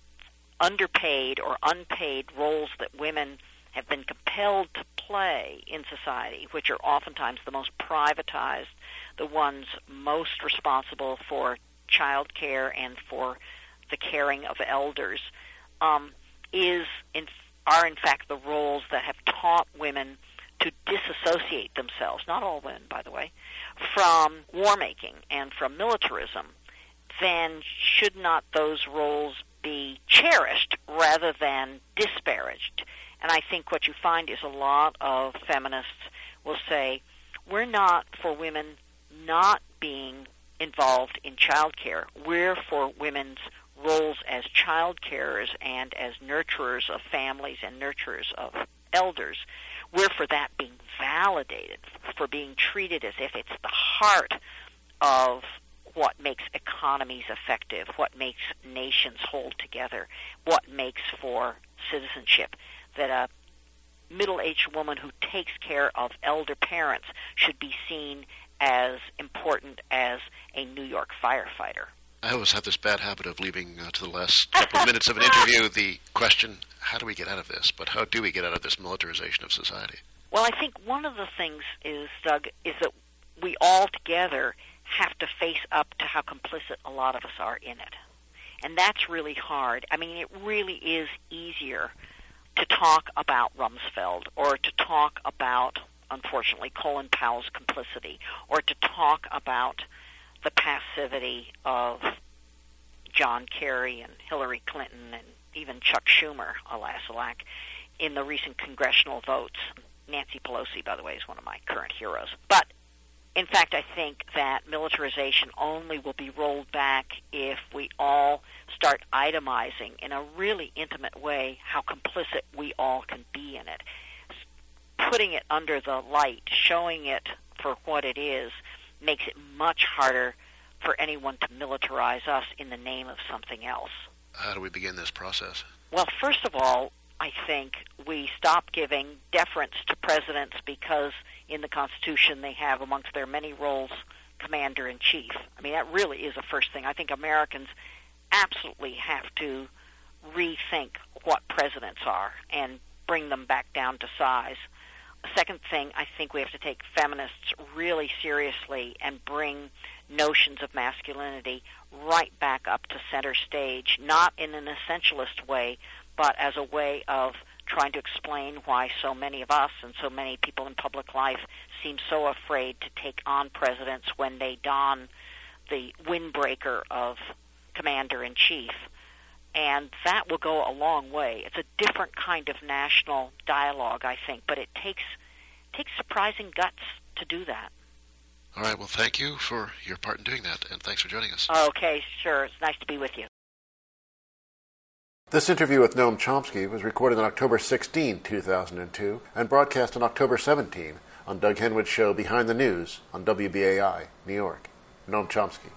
underpaid, or unpaid roles that women have been compelled to play in society, which are oftentimes the most privatized, the ones most responsible for child care and for the caring of elders, um, is in are in fact the roles that have taught women to disassociate themselves, not all women, by the way, from war-making and from militarism, then should not those roles be cherished rather than disparaged? And I think what you find is a lot of feminists will say, we're not for women not being involved in child care. We're for women's roles as child carers and as nurturers of families and nurturers of elders. We're for that being validated, for being treated as if it's the heart of what makes economies effective, what makes nations hold together, what makes for citizenship. That a middle-aged woman who takes care of elder parents should be seen as important as a New York firefighter. I always have this bad habit of leaving uh, to the last couple of minutes of an interview the question, how do we get out of this? But how do we get out of this militarization of society? Well, I think one of the things is, Doug, is that we all together have to face up to how complicit a lot of us are in it. And that's really hard. I mean, it really is easier to talk about Rumsfeld or to talk about, unfortunately, Colin Powell's complicity, or to talk about the passivity of John Kerry and Hillary Clinton and even Chuck Schumer, alas alack, in the recent congressional votes. Nancy Pelosi, by the way, is one of my current heroes. But in fact, I think that militarization only will be rolled back if we all start itemizing in a really intimate way how complicit we all can be in it. Putting it under the light, showing it for what it is, makes it much harder for anyone to militarize us in the name of something else. How do we begin this process? Well, first of all, I think we stop giving deference to presidents because in the Constitution they have, amongst their many roles, commander-in-chief. I mean, that really is the first thing. I think Americans absolutely have to rethink what presidents are and bring them back down to size. The second thing, I think we have to take feminists really seriously and bring notions of masculinity right back up to center stage, not in an essentialist way, but as a way of trying to explain why so many of us and so many people in public life seem so afraid to take on presidents when they don the windbreaker of commander-in-chief. And that will go a long way. It's a different kind of national dialogue, I think, but it takes takes surprising guts to do that. All right, well, thank you for your part in doing that, and thanks for joining us. Okay, sure. It's nice to be with you. This interview with Noam Chomsky was recorded on October sixteenth, two thousand two, and broadcast on October seventeenth on Doug Henwood's show Behind the News on W B A I, New York. Noam Chomsky.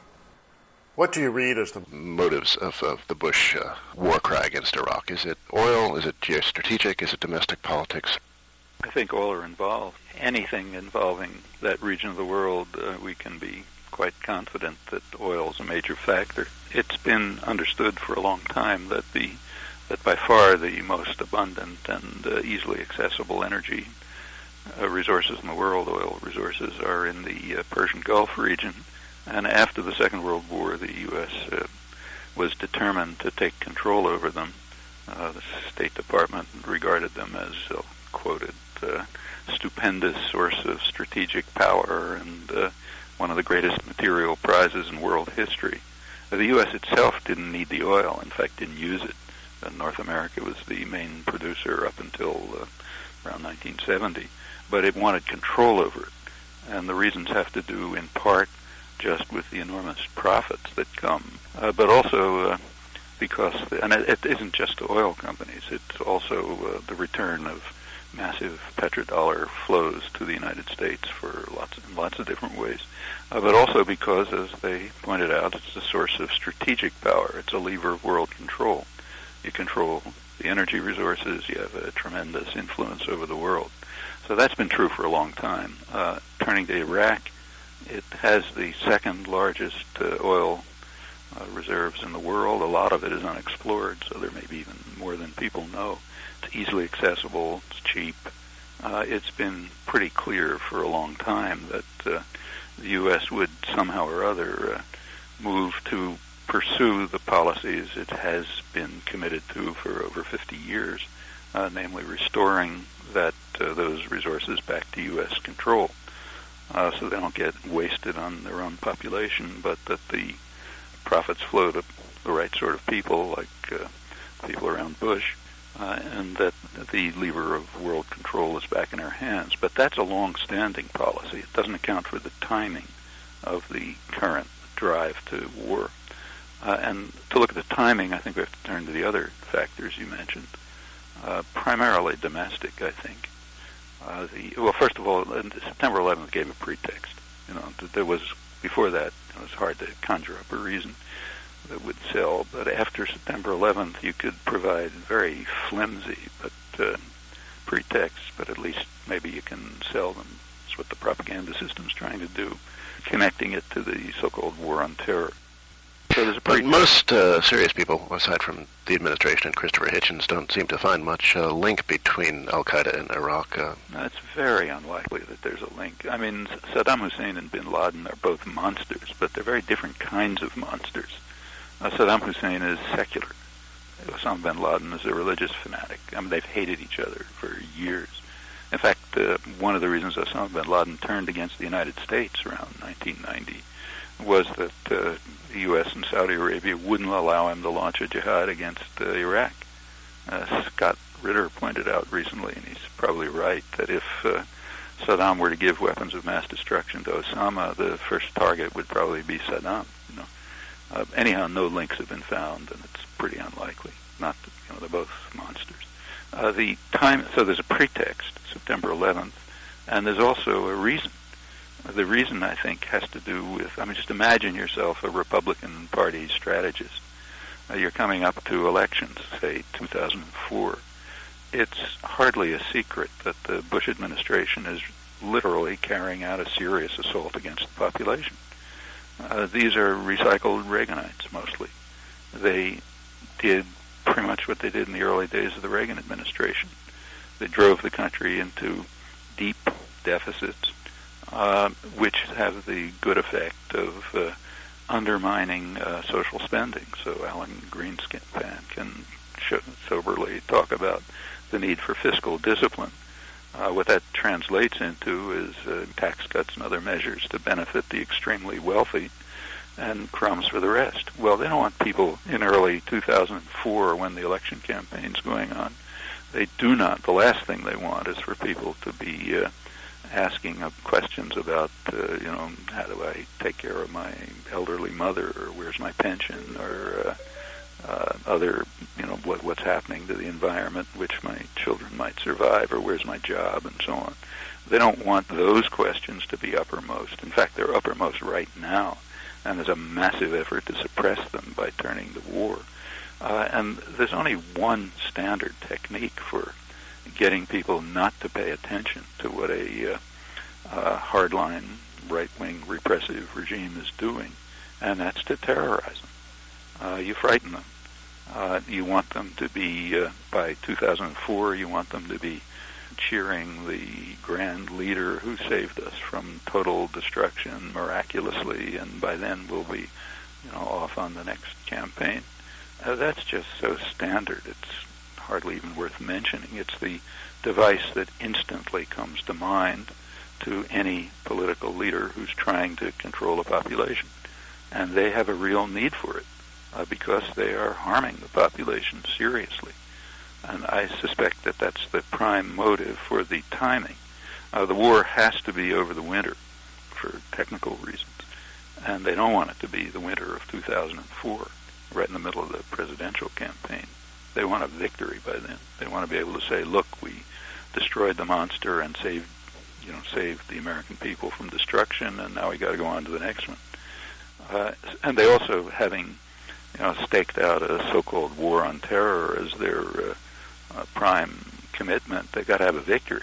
What do you read as the motives of, of the Bush uh, war cry against Iraq? Is it oil? Is it geostrategic? Is it domestic politics? I think all are involved. Anything involving that region of the world, uh, we can be quite confident that oil is a major factor. It's been understood for a long time that the that by far the most abundant and uh, easily accessible energy uh, resources in the world, oil resources, are in the uh, Persian Gulf region. And after the Second World War, the U S uh, was determined to take control over them. Uh, the State Department regarded them as uh, quoted uh, stupendous source of strategic power and uh, one of the greatest material prizes in world history. Uh, the U S itself didn't need the oil, in fact didn't use it. Uh, North America was the main producer up until uh, around nineteen seventy, but it wanted control over it. And the reasons have to do in part just with the enormous profits that come, uh, but also uh, because, the, and it, it isn't just the oil companies, it's also uh, the return of massive petrodollar flows to the United States for lots in lots of different ways, uh, but also because, as they pointed out, it's a source of strategic power. It's a lever of world control. You control the energy resources, you have a tremendous influence over the world. So that's been true for a long time. Uh, turning to Iraq, it has the second largest uh, oil uh, reserves in the world. A lot of it is unexplored, so there may be even more than people know. It's easily accessible, it's cheap. Uh, it's been pretty clear for a long time that uh, the U S would somehow or other uh, move to pursue the policies it has been committed to for over fifty years, uh, namely restoring that uh, those resources back to U S control. Uh, so they don't get wasted on their own population, but that the profits flow to the right sort of people, like uh, people around Bush, uh, and that the lever of world control is back in our hands. But that's a long-standing policy. It doesn't account for the timing of the current drive to war. Uh, and to look at the timing, I think we have to turn to the other factors you mentioned, uh, primarily domestic, I think. Uh, the, well, first of all, September eleventh gave a pretext. You know, there was, before that, it was hard to conjure up a reason that would sell. But after September eleventh, you could provide very flimsy but uh, pretexts, but at least maybe you can sell them. That's what the propaganda system's trying to do, connecting it to the so-called war on terror. So there's a but most uh, serious people, aside from the administration and Christopher Hitchens, don't seem to find much uh, link between Al-Qaeda and Iraq. Uh, no, it's very unlikely that there's a link. I mean, Saddam Hussein and bin Laden are both monsters, but they're very different kinds of monsters. Uh, Saddam Hussein is secular. Osama bin Laden is a religious fanatic. I mean, they've hated each other for years. In fact, uh, one of the reasons Osama bin Laden turned against the United States around nineteen ninety was that uh, the U S and Saudi Arabia wouldn't allow him to launch a jihad against uh, Iraq. Uh, Scott Ritter pointed out recently, and he's probably right, that if uh, Saddam were to give weapons of mass destruction to Osama, the first target would probably be Saddam. You know, uh, anyhow, no links have been found, and it's pretty unlikely. Not that, you know, they're both monsters. Uh, the time, so there's a pretext, September eleventh, and there's also a reason. Uh, the reason, I think, has to do with, I mean, just imagine yourself a Republican Party strategist. Uh, you're coming up to elections, say two thousand four. It's hardly a secret that the Bush administration is literally carrying out a serious assault against the population. Uh, these are recycled Reaganites, mostly. They did pretty much what they did in the early days of the Reagan administration. They drove the country into deep deficits, uh, which have the good effect of uh, undermining uh, social spending. So Alan Greenspan can sh- soberly talk about the need for fiscal discipline. Uh, what that translates into is uh, tax cuts and other measures to benefit the extremely wealthy and crumbs for the rest. Well, they don't want people in early two thousand four when the election campaign's going on. They do not. The last thing they want is for people to be uh, asking uh, questions about, uh, you know, how do I take care of my elderly mother, or where's my pension, or uh, uh, other, you know, what, what's happening to the environment in which my children might survive, or where's my job, and so on. They don't want those questions to be uppermost. In fact, they're uppermost right now, and there's a massive effort to suppress them by turning to war. Uh, and there's only one standard technique for getting people not to pay attention to what a uh, uh, hardline, right-wing, repressive regime is doing, and that's to terrorize them. Uh, you frighten them. Uh, you want them to be, uh, by two thousand four, you want them to be cheering the grand leader who saved us from total destruction miraculously, and by then we'll be, you know, off on the next campaign. Uh, that's just so standard, it's hardly even worth mentioning. It's the device that instantly comes to mind to any political leader who's trying to control a population. And they have a real need for it uh, because they are harming the population seriously. And I suspect that that's the prime motive for the timing. Uh, the war has to be over the winter for technical reasons, and they don't want it to be the winter of two thousand four, right in the middle of the presidential campaign. They want a victory by then. They want to be able to say, look, we destroyed the monster and saved, you know, saved the American people from destruction, and now we got to go on to the next one. Uh, and they also, having, you know, staked out a so-called war on terror as their uh, uh, prime commitment, they got to have a victory,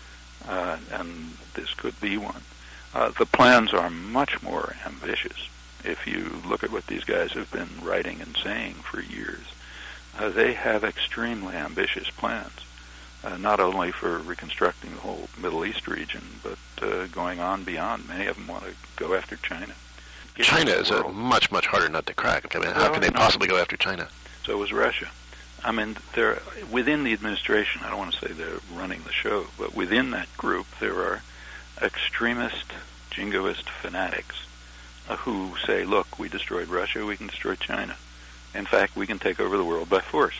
uh, and this could be one. Uh, the plans are much more ambitious. If you look at what these guys have been writing and saying for years, uh, they have extremely ambitious plans, uh, not only for reconstructing the whole Middle East region, but uh, going on beyond. Many of them want to go after China. Get China is a much, much harder nut to crack. I mean, how well, can they possibly go after China? So was Russia. I mean, they're, within the administration, I don't want to say they're running the show, but within that group there are extremist, jingoist fanatics uh, who say, look, we destroyed Russia, we can destroy China. In fact, we can take over the world by force.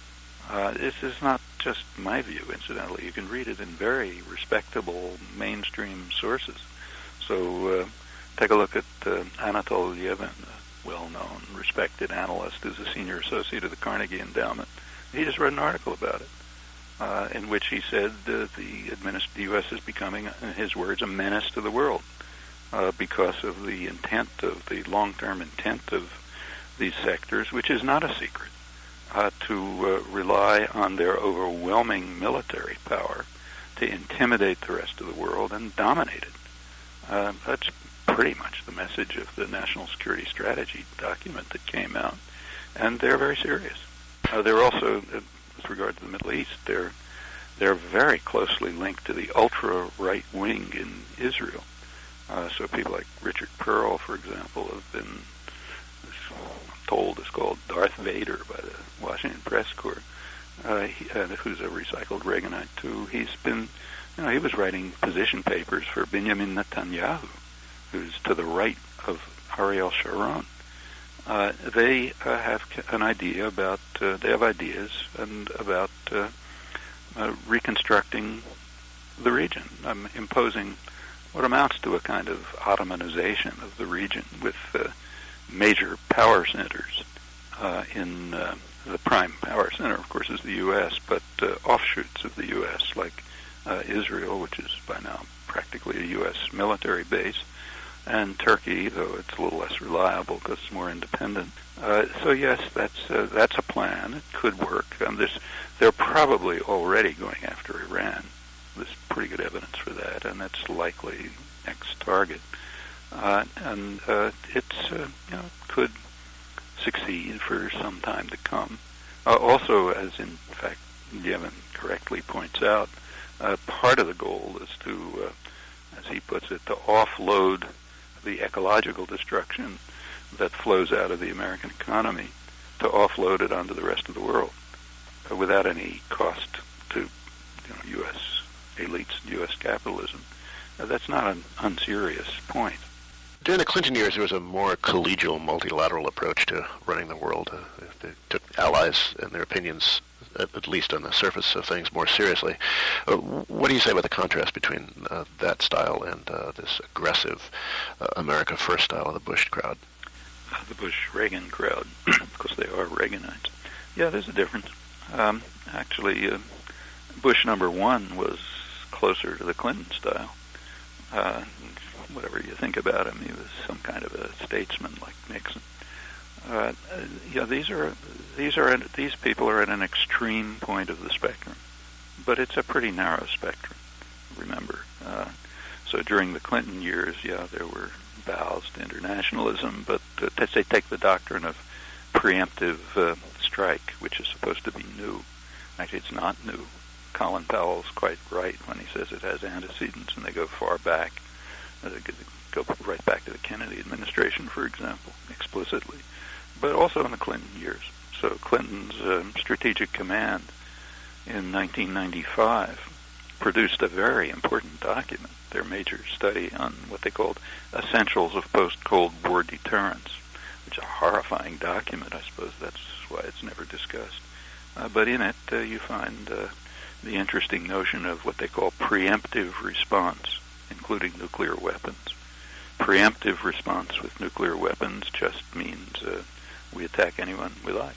Uh, this is not just my view, incidentally. You can read it in very respectable mainstream sources. So uh, take a look at uh, Anatol Yevin, a well-known, respected analyst who's a senior associate of the Carnegie Endowment. He just read an article about it, uh, in which he said uh, the, administ- the U S is becoming, in his words, a menace to the world uh, because of the intent of the long-term intent of these sectors, which is not a secret, uh, to uh, rely on their overwhelming military power to intimidate the rest of the world and dominate it. Uh, that's pretty much the message of the National Security Strategy document that came out, and they're very serious. Uh, they're also, uh, with regard to the Middle East, they're they're very closely linked to the ultra right wing in Israel. Uh, so people like Richard Pearl, for example, have been told is called Darth Vader by the Washington Press Corps, uh, he, uh, who's a recycled Reaganite too. He's been, you know, he was writing position papers for Benjamin Netanyahu, who's to the right of Ariel Sharon. Uh, they uh, have an idea about, uh, they have ideas and about uh, uh, reconstructing the region, um, imposing what amounts to a kind of Ottomanization of the region with uh, major power centers uh, in uh, the prime power center, of course, is the U S, but uh, offshoots of the U S, like uh, Israel, which is by now practically a U S military base, and Turkey, though it's a little less reliable because it's more independent. Uh, so yes, that's uh, that's a plan. It could work. Um, there's, they're probably already going after Iran. There's pretty good evidence for that, and that's likely next target. Uh, and uh, it's uh, you know could succeed for some time to come. Uh, also, as in fact Yevhen correctly points out, uh, part of the goal is to, uh, as he puts it, to offload the ecological destruction that flows out of the American economy, to offload it onto the rest of the world uh, without any cost to you know, U S elites, U S capitalism. Uh, that's not an unserious point. During the Clinton years, there was a more collegial, multilateral approach to running the world. Uh, they took allies and their opinions, at, at least on the surface of things, more seriously. Uh, what do you say about the contrast between uh, that style and uh, this aggressive uh, America First style of the Bush crowd? Uh, the Bush-Reagan crowd, because they are Reaganites. Yeah, there's a difference. Um, actually, uh, Bush number one was closer to the Clinton style. Uh, whatever you think about him, he was some kind of a statesman like Nixon. Uh, yeah, these are these are these people are at an extreme point of the spectrum, but it's a pretty narrow spectrum. Remember, uh, so during the Clinton years, yeah, there were vows to internationalism, but uh, let's say take the doctrine of preemptive uh, strike, which is supposed to be new. Actually, it's not new. Colin Powell's quite right when he says it has antecedents, and they go far back. Uh, they go right back to the Kennedy administration, for example, explicitly, but also in the Clinton years. So Clinton's uh, Strategic Command in nineteen ninety-five produced a very important document, their major study on what they called Essentials of Post-Cold War Deterrence, which is a horrifying document. I suppose that's why it's never discussed. Uh, but in it, uh, you find uh, the interesting notion of what they call preemptive response, including nuclear weapons. Preemptive response with nuclear weapons just means uh, we attack anyone we like.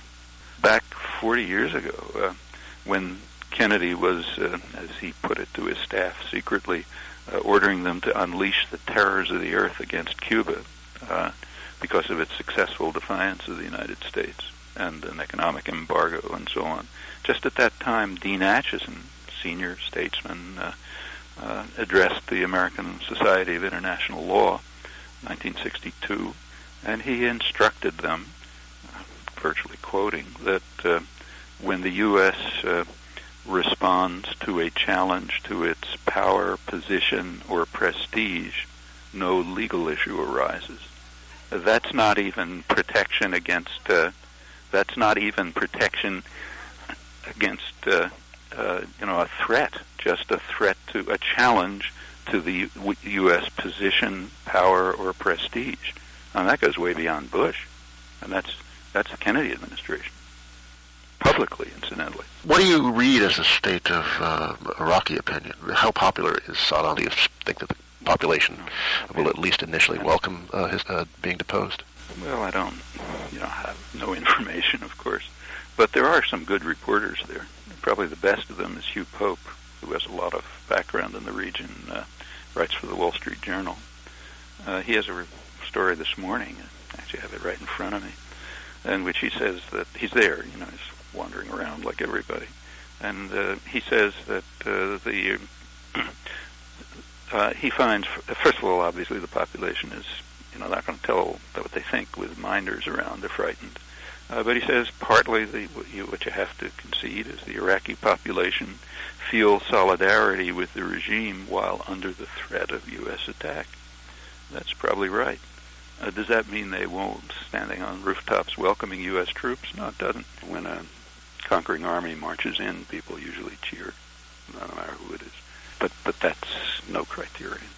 Back forty years ago, uh, when Kennedy was, uh, as he put it to his staff secretly, uh, ordering them to unleash the terrors of the earth against Cuba uh, because of its successful defiance of the United States and an economic embargo and so on. Just at that time, Dean Acheson, senior statesman, uh, uh, addressed the American Society of International Law, nineteen sixty-two, and he instructed them, uh, virtually quoting, that uh, when the U S uh, responds to a challenge to its power, position, or prestige, no legal issue arises. That's not even protection against, uh, that's not even protection against, uh, uh, you know, a threat, just a threat to, a challenge to the U S position, power, or prestige. And that goes way beyond Bush. And that's, that's the Kennedy administration. Publicly, incidentally. What do you read as a state of uh, Iraqi opinion? How popular is Saddam? Do you think that the population will at least initially welcome uh, his uh, being deposed? Well, I don't, you know, have no information, of course. But there are some good reporters there. Probably the best of them is Hugh Pope, who has a lot of background in the region, uh, writes for the Wall Street Journal. Uh, he has a re- story this morning, actually I have it right in front of me, in which he says that he's there, you know, he's wandering around like everybody. And uh, he says that uh, the uh, he finds, first of all, obviously the population is, you know, not going to tell what they think with minders around. They're frightened. Uh, but he says partly the, what, you, what you have to concede is the Iraqi population feel solidarity with the regime while under the threat of U S attack. That's probably right. Uh, does that mean they won't standing on rooftops welcoming U S troops? No, it doesn't. When a conquering army marches in, people usually cheer, no matter who it is. But but that's no criterion.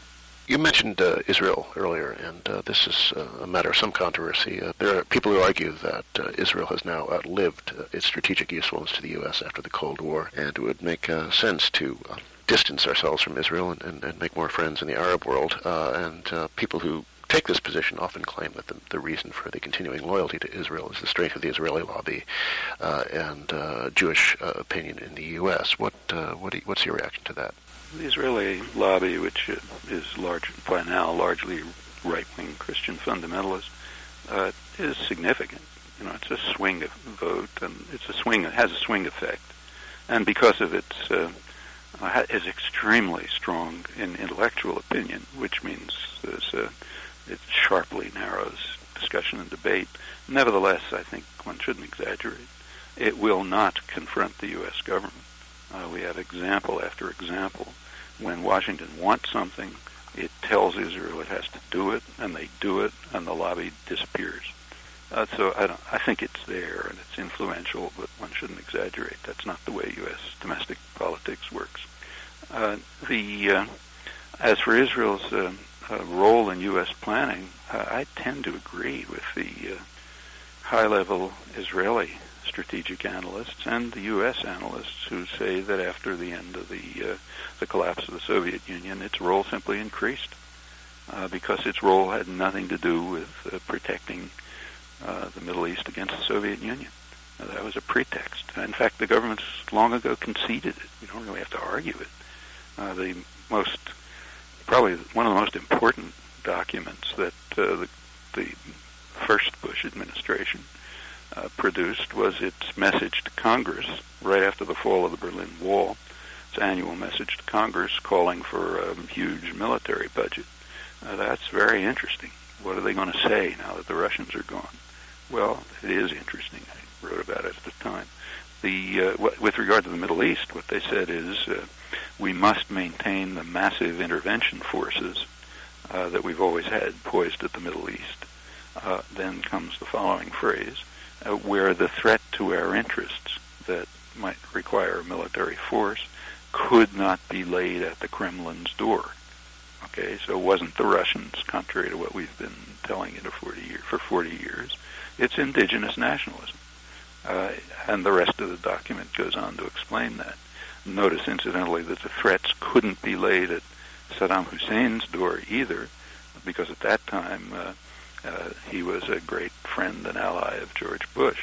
You mentioned uh, Israel earlier, and uh, this is uh, a matter of some controversy. Uh, there are people who argue that uh, Israel has now outlived uh, its strategic usefulness to the U S after the Cold War, and it would make uh, sense to uh, distance ourselves from Israel and, and, and make more friends in the Arab world. Uh, and uh, people who take this position often claim that the, the reason for the continuing loyalty to Israel is the strength of the Israeli lobby uh, and uh, Jewish uh, opinion in the U S. What, uh, what do you, what's your reaction to that? The Israeli lobby, which uh, is large by now largely right-wing Christian fundamentalist, uh, is significant. You know, it's a swing vote, and it's a swing. It has a swing effect, and because of its uh, uh, is extremely strong in intellectual opinion, which means there's a, it sharply narrows discussion and debate. Nevertheless, I think one shouldn't exaggerate. It will not confront the U S government. Uh, we have example after example. When Washington wants something, it tells Israel it has to do it, and they do it, and the lobby disappears. Uh, so I, don't, I think it's there, and it's influential, but one shouldn't exaggerate. That's not the way U S domestic politics works. Uh, the uh, as for Israel's uh, uh, role in U S planning, uh, I tend to agree with the uh, high-level Israeli strategic analysts and the U S analysts who say that after the end of the uh, the collapse of the Soviet Union, its role simply increased uh, because its role had nothing to do with uh, protecting uh, the Middle East against the Soviet Union. Uh, that was a pretext. In fact, the governments long ago conceded it. We don't really have to argue it. Uh, the most, probably one of the most important documents that uh, the, the first Bush administration Uh, produced was its message to Congress right after the fall of the Berlin Wall, its annual message to Congress calling for a huge military budget. Uh, that's very interesting. What are they going to say now that the Russians are gone? Well, it is interesting. I wrote about it at the time. The uh, w- with regard to the Middle East, what they said is uh, we must maintain the massive intervention forces uh, that we've always had poised at the Middle East. Uh, then comes the following phrase: Uh, where the threat to our interests that might require a military force could not be laid at the Kremlin's door. Okay, so it wasn't the Russians, contrary to what we've been telling you to forty year, for forty years. It's indigenous nationalism. Uh, and the rest of the document goes on to explain that. Notice, incidentally, that the threats couldn't be laid at Saddam Hussein's door either, because at that time Uh, Uh, he was a great friend and ally of George Bush.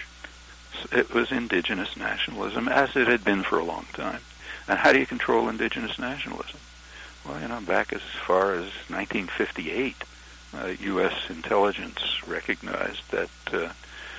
It was indigenous nationalism, as it had been for a long time. And how do you control indigenous nationalism? Well, you know, back as far as nineteen fifty-eight, uh, U S intelligence recognized that uh,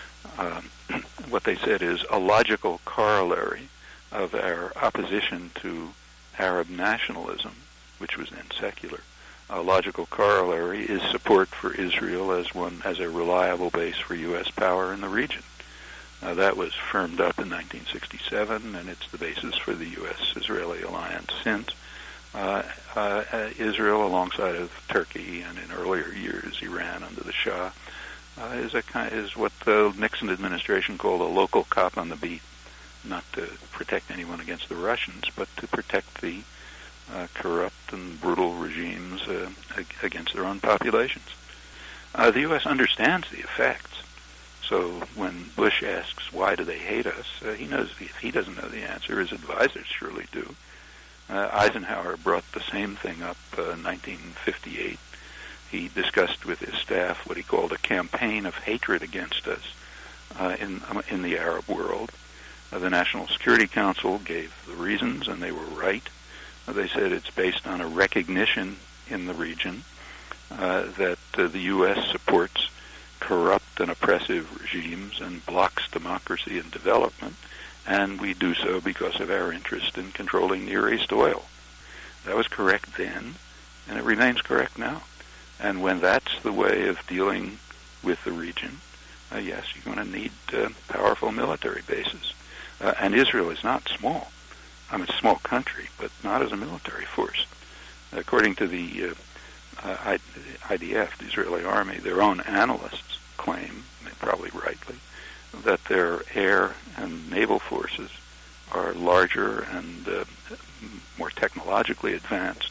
um, what they said is a logical corollary of our opposition to Arab nationalism, which was then secular. A logical corollary is support for Israel as one as a reliable base for U S power in the region. Uh, that was firmed up in nineteen sixty-seven, and it's the basis for the U S Israeli alliance since. Uh, uh, Israel, alongside of Turkey and in earlier years Iran under the Shah, uh, is a kind is what the Nixon administration called a local cop on the beat, not to protect anyone against the Russians, but to protect the Uh, corrupt and brutal regimes uh, against their own populations. Uh, the U S understands the effects. So when Bush asks, why do they hate us, uh, he knows the, if he doesn't know the answer, his advisors surely do. Uh, Eisenhower brought the same thing up uh, in nineteen fifty-eight. He discussed with his staff what he called a campaign of hatred against us uh, in, um, in the Arab world. Uh, the National Security Council gave the reasons, and they were right. They said it's based on a recognition in the region uh, that uh, the U S supports corrupt and oppressive regimes and blocks democracy and development, and we do so because of our interest in controlling Near East oil. That was correct then, and it remains correct now. And when that's the way of dealing with the region, uh, yes, you're going to need uh, powerful military bases. Uh, and Israel is not small. I mean, a small country, but not as a military force. According to the uh, uh, I D F, the Israeli army, their own analysts claim, probably rightly, that their air and naval forces are larger and uh, more technologically advanced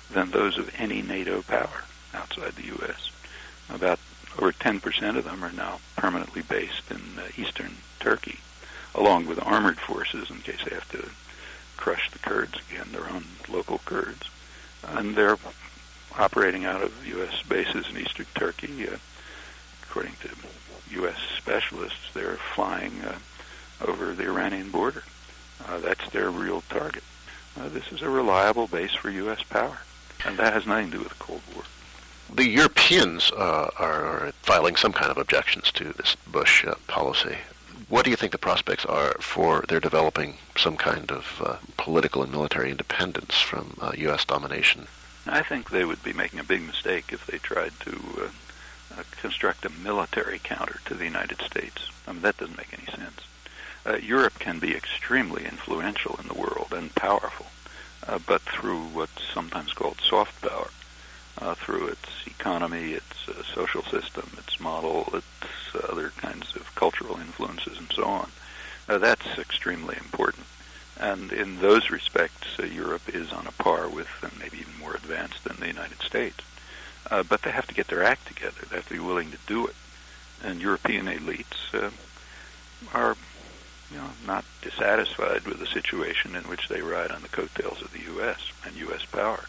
than those of any NATO power outside the U S. About over ten percent of them are now permanently based in uh, eastern Turkey, along with armored forces in case they have to crush the Kurds again, their own local Kurds. And they're operating out of U S bases in eastern Turkey. Uh, according to U S specialists, they're flying uh, over the Iranian border. Uh, that's their real target. Uh, this is a reliable base for U S power, and that has nothing to do with the Cold War. The Europeans uh, are filing some kind of objections to this Bush uh, policy. What do you think the prospects are for their developing some kind of uh, political and military independence from uh, U S domination? I think they would be making a big mistake if they tried to uh, uh, construct a military counter to the United States. I mean, that doesn't make any sense. Uh, Europe can be extremely influential in the world and powerful, uh, but through what's sometimes called soft power, uh, through its economy, its uh, social system, its model, its uh, other kinds of cultural influences, and so on. Uh, that's extremely important. And in those respects, uh, Europe is on a par with, and maybe even more advanced than the United States. Uh, but they have to get their act together. They have to be willing to do it. And European elites uh, are, you know, not dissatisfied with the situation in which they ride on the coattails of the U S and U S power.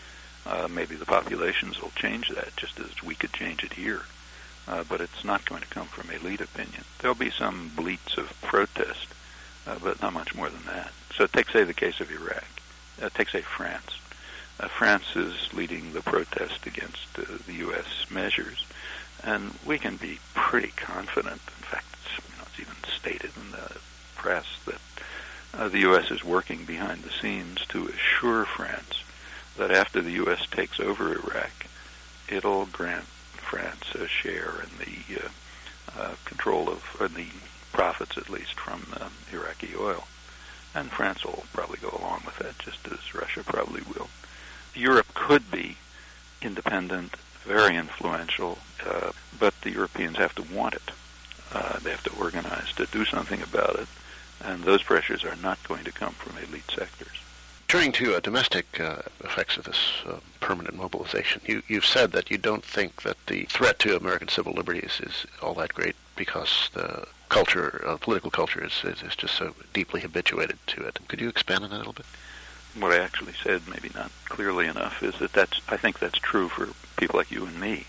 Uh, maybe the populations will change that, just as we could change it here. Uh, but it's not going to come from elite opinion. There'll be some bleats of protest, uh, but not much more than that. So take, say, the case of Iraq. Uh, take, say, France. Uh, France is leading the protest against uh, the U S measures, and we can be pretty confident. In fact, it's, you know, it's even stated in the press that uh, the U S is working behind the scenes to assure France that after the U S takes over Iraq, it'll grant France a share in the uh, uh, control of, or the profits at least, from uh, Iraqi oil. And France will probably go along with that, just as Russia probably will. Europe could be independent, very influential, uh, but the Europeans have to want it. Uh, they have to organize to do something about it, and those pressures are not going to come from elite sectors. Turning to uh, domestic uh, effects of this uh, permanent mobilization, you, you've said that you don't think that the threat to American civil liberties is all that great because the culture, uh, political culture, is, is, is just so deeply habituated to it. Could you expand on that a little bit? What I actually said, maybe not clearly enough, is that that's, I think that's true for people like you and me,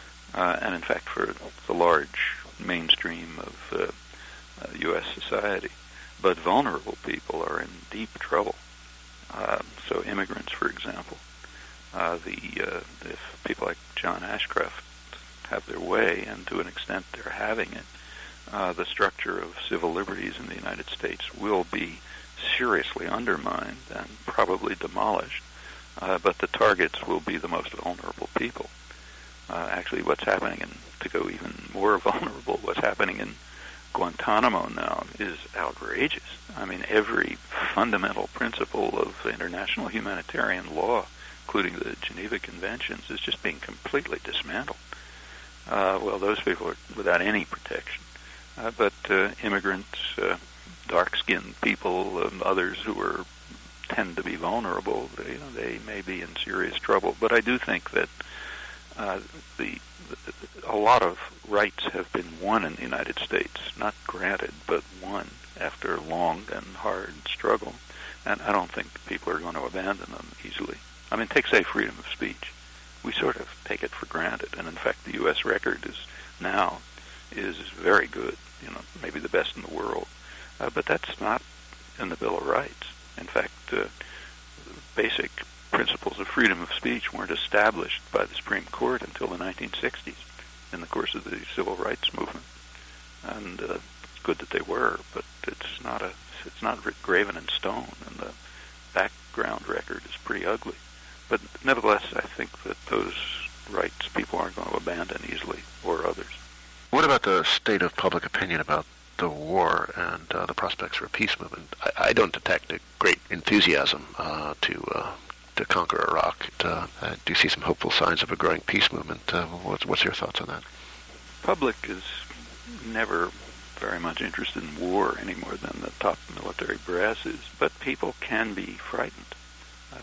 uh, and in fact for the large mainstream of uh, uh, U S society. But vulnerable people are in deep trouble. Uh, so immigrants, for example, uh, the uh, if people like John Ashcroft have their way, and to an extent they're having it, uh, the structure of civil liberties in the United States will be seriously undermined and probably demolished, uh, but the targets will be the most vulnerable people. Uh, actually, what's happening, and to go even more vulnerable, what's happening in Guantanamo now is outrageous. I mean, every fundamental principle of international humanitarian law, including the Geneva Conventions, is just being completely dismantled. Uh, well, those people are without any protection. Uh, but uh, immigrants, uh, dark-skinned people, um, others who are tend to be vulnerable, they, you know, they may be in serious trouble. But I do think that uh, the a lot of rights have been won in the United States, not granted, but won after long and hard struggle. And I don't think people are going to abandon them easily. I mean, take, say, freedom of speech. We sort of take it for granted. And in fact, the U S record is now is very good, you know, maybe the best in the world. Uh, but that's not in the Bill of Rights. In fact, uh, basic principles of freedom of speech weren't established by the Supreme Court until the nineteen sixties in the course of the civil rights movement. And uh, it's good that they were, but it's not a it's not graven in stone, and the background record is pretty ugly. But nevertheless, I think that those rights people aren't going to abandon easily, or others. What about the state of public opinion about the war and uh, the prospects for a peace movement? I, I don't detect a great enthusiasm uh, to uh, to conquer Iraq. Uh, I do see some hopeful signs of a growing peace movement. Uh, what's, what's your thoughts on that? Public is never very much interested in war any more than the top military brass is, but people can be frightened. Uh,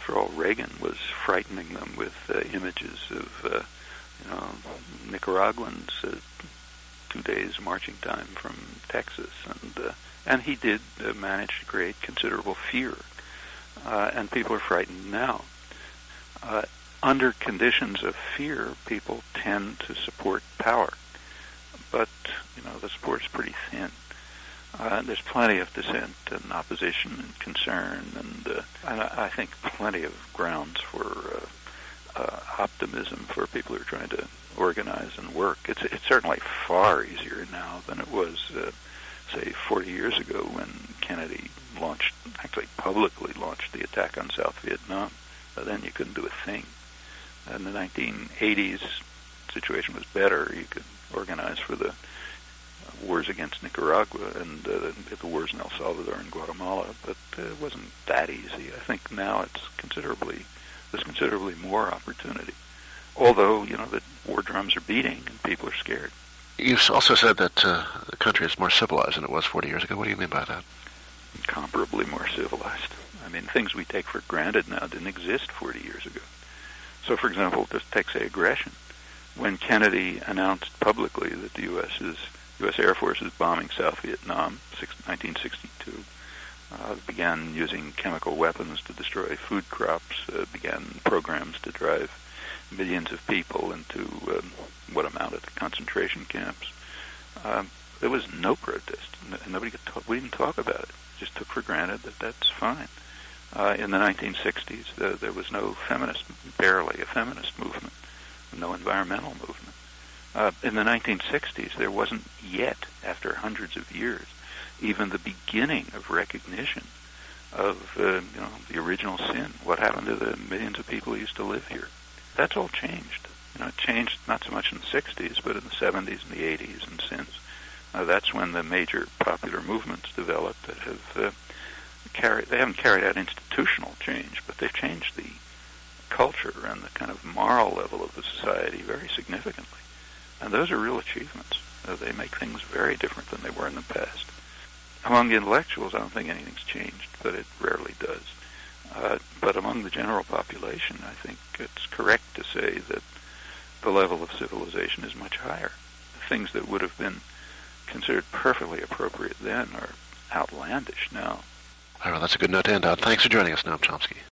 After all, Reagan was frightening them with uh, images of, uh, you know, Nicaraguans uh, two days marching time from Texas, and uh, and he did uh, manage to create considerable fear, uh, and people are frightened now. Uh, under conditions of fear, people tend to support power, but you know the support's pretty thin. Uh, there's plenty of dissent and opposition and concern, and, uh, and I, I think plenty of grounds for uh, uh, optimism for people who are trying to organize and work. It's it's certainly far easier now than it was, uh, say, forty years ago when Kennedy launched, actually publicly launched the attack on South Vietnam. Uh, then you couldn't do a thing. In the nineteen eighties, the situation was better. You could organize for the wars against Nicaragua and uh, the wars in El Salvador and Guatemala, but uh, it wasn't that easy. I think now it's considerably, there's considerably more opportunity. Although, you know, the war drums are beating and people are scared. You've also said that uh, the country is more civilized than it was forty years ago. What do you mean by that? Incomparably more civilized. I mean, things we take for granted now didn't exist forty years ago. So, for example, just take, say, aggression. When Kennedy announced publicly that the U S is U S Air Force is bombing South Vietnam, nineteen sixty-two, uh, began using chemical weapons to destroy food crops, uh, began programs to drive millions of people into um, what amounted to concentration camps. Um, there was no protest. Nobody could talk. We didn't talk about it. Just took for granted that that's fine. Uh, in the nineteen sixties, the, there was no feminist, barely a feminist movement, no environmental movement. Uh, in the nineteen sixties, there wasn't yet, after hundreds of years, even the beginning of recognition of uh, you know the original sin. What happened to the millions of people who used to live here? That's all changed. You know, it changed not so much in the sixties, but in the seventies and the eighties and since. Uh, that's when the major popular movements developed that have uh, carried. They haven't carried out institutional change, but they've changed the culture and the kind of moral level of the society very significantly. And those are real achievements. Uh, they make things very different than they were in the past. Among intellectuals, I don't think anything's changed, but it rarely does. Uh, but among the general population, I think it's correct to say that the level of civilization is much higher. Things that would have been considered perfectly appropriate then are outlandish now. All right, well, that's a good note to end on. Thanks for joining us, Noam Chomsky.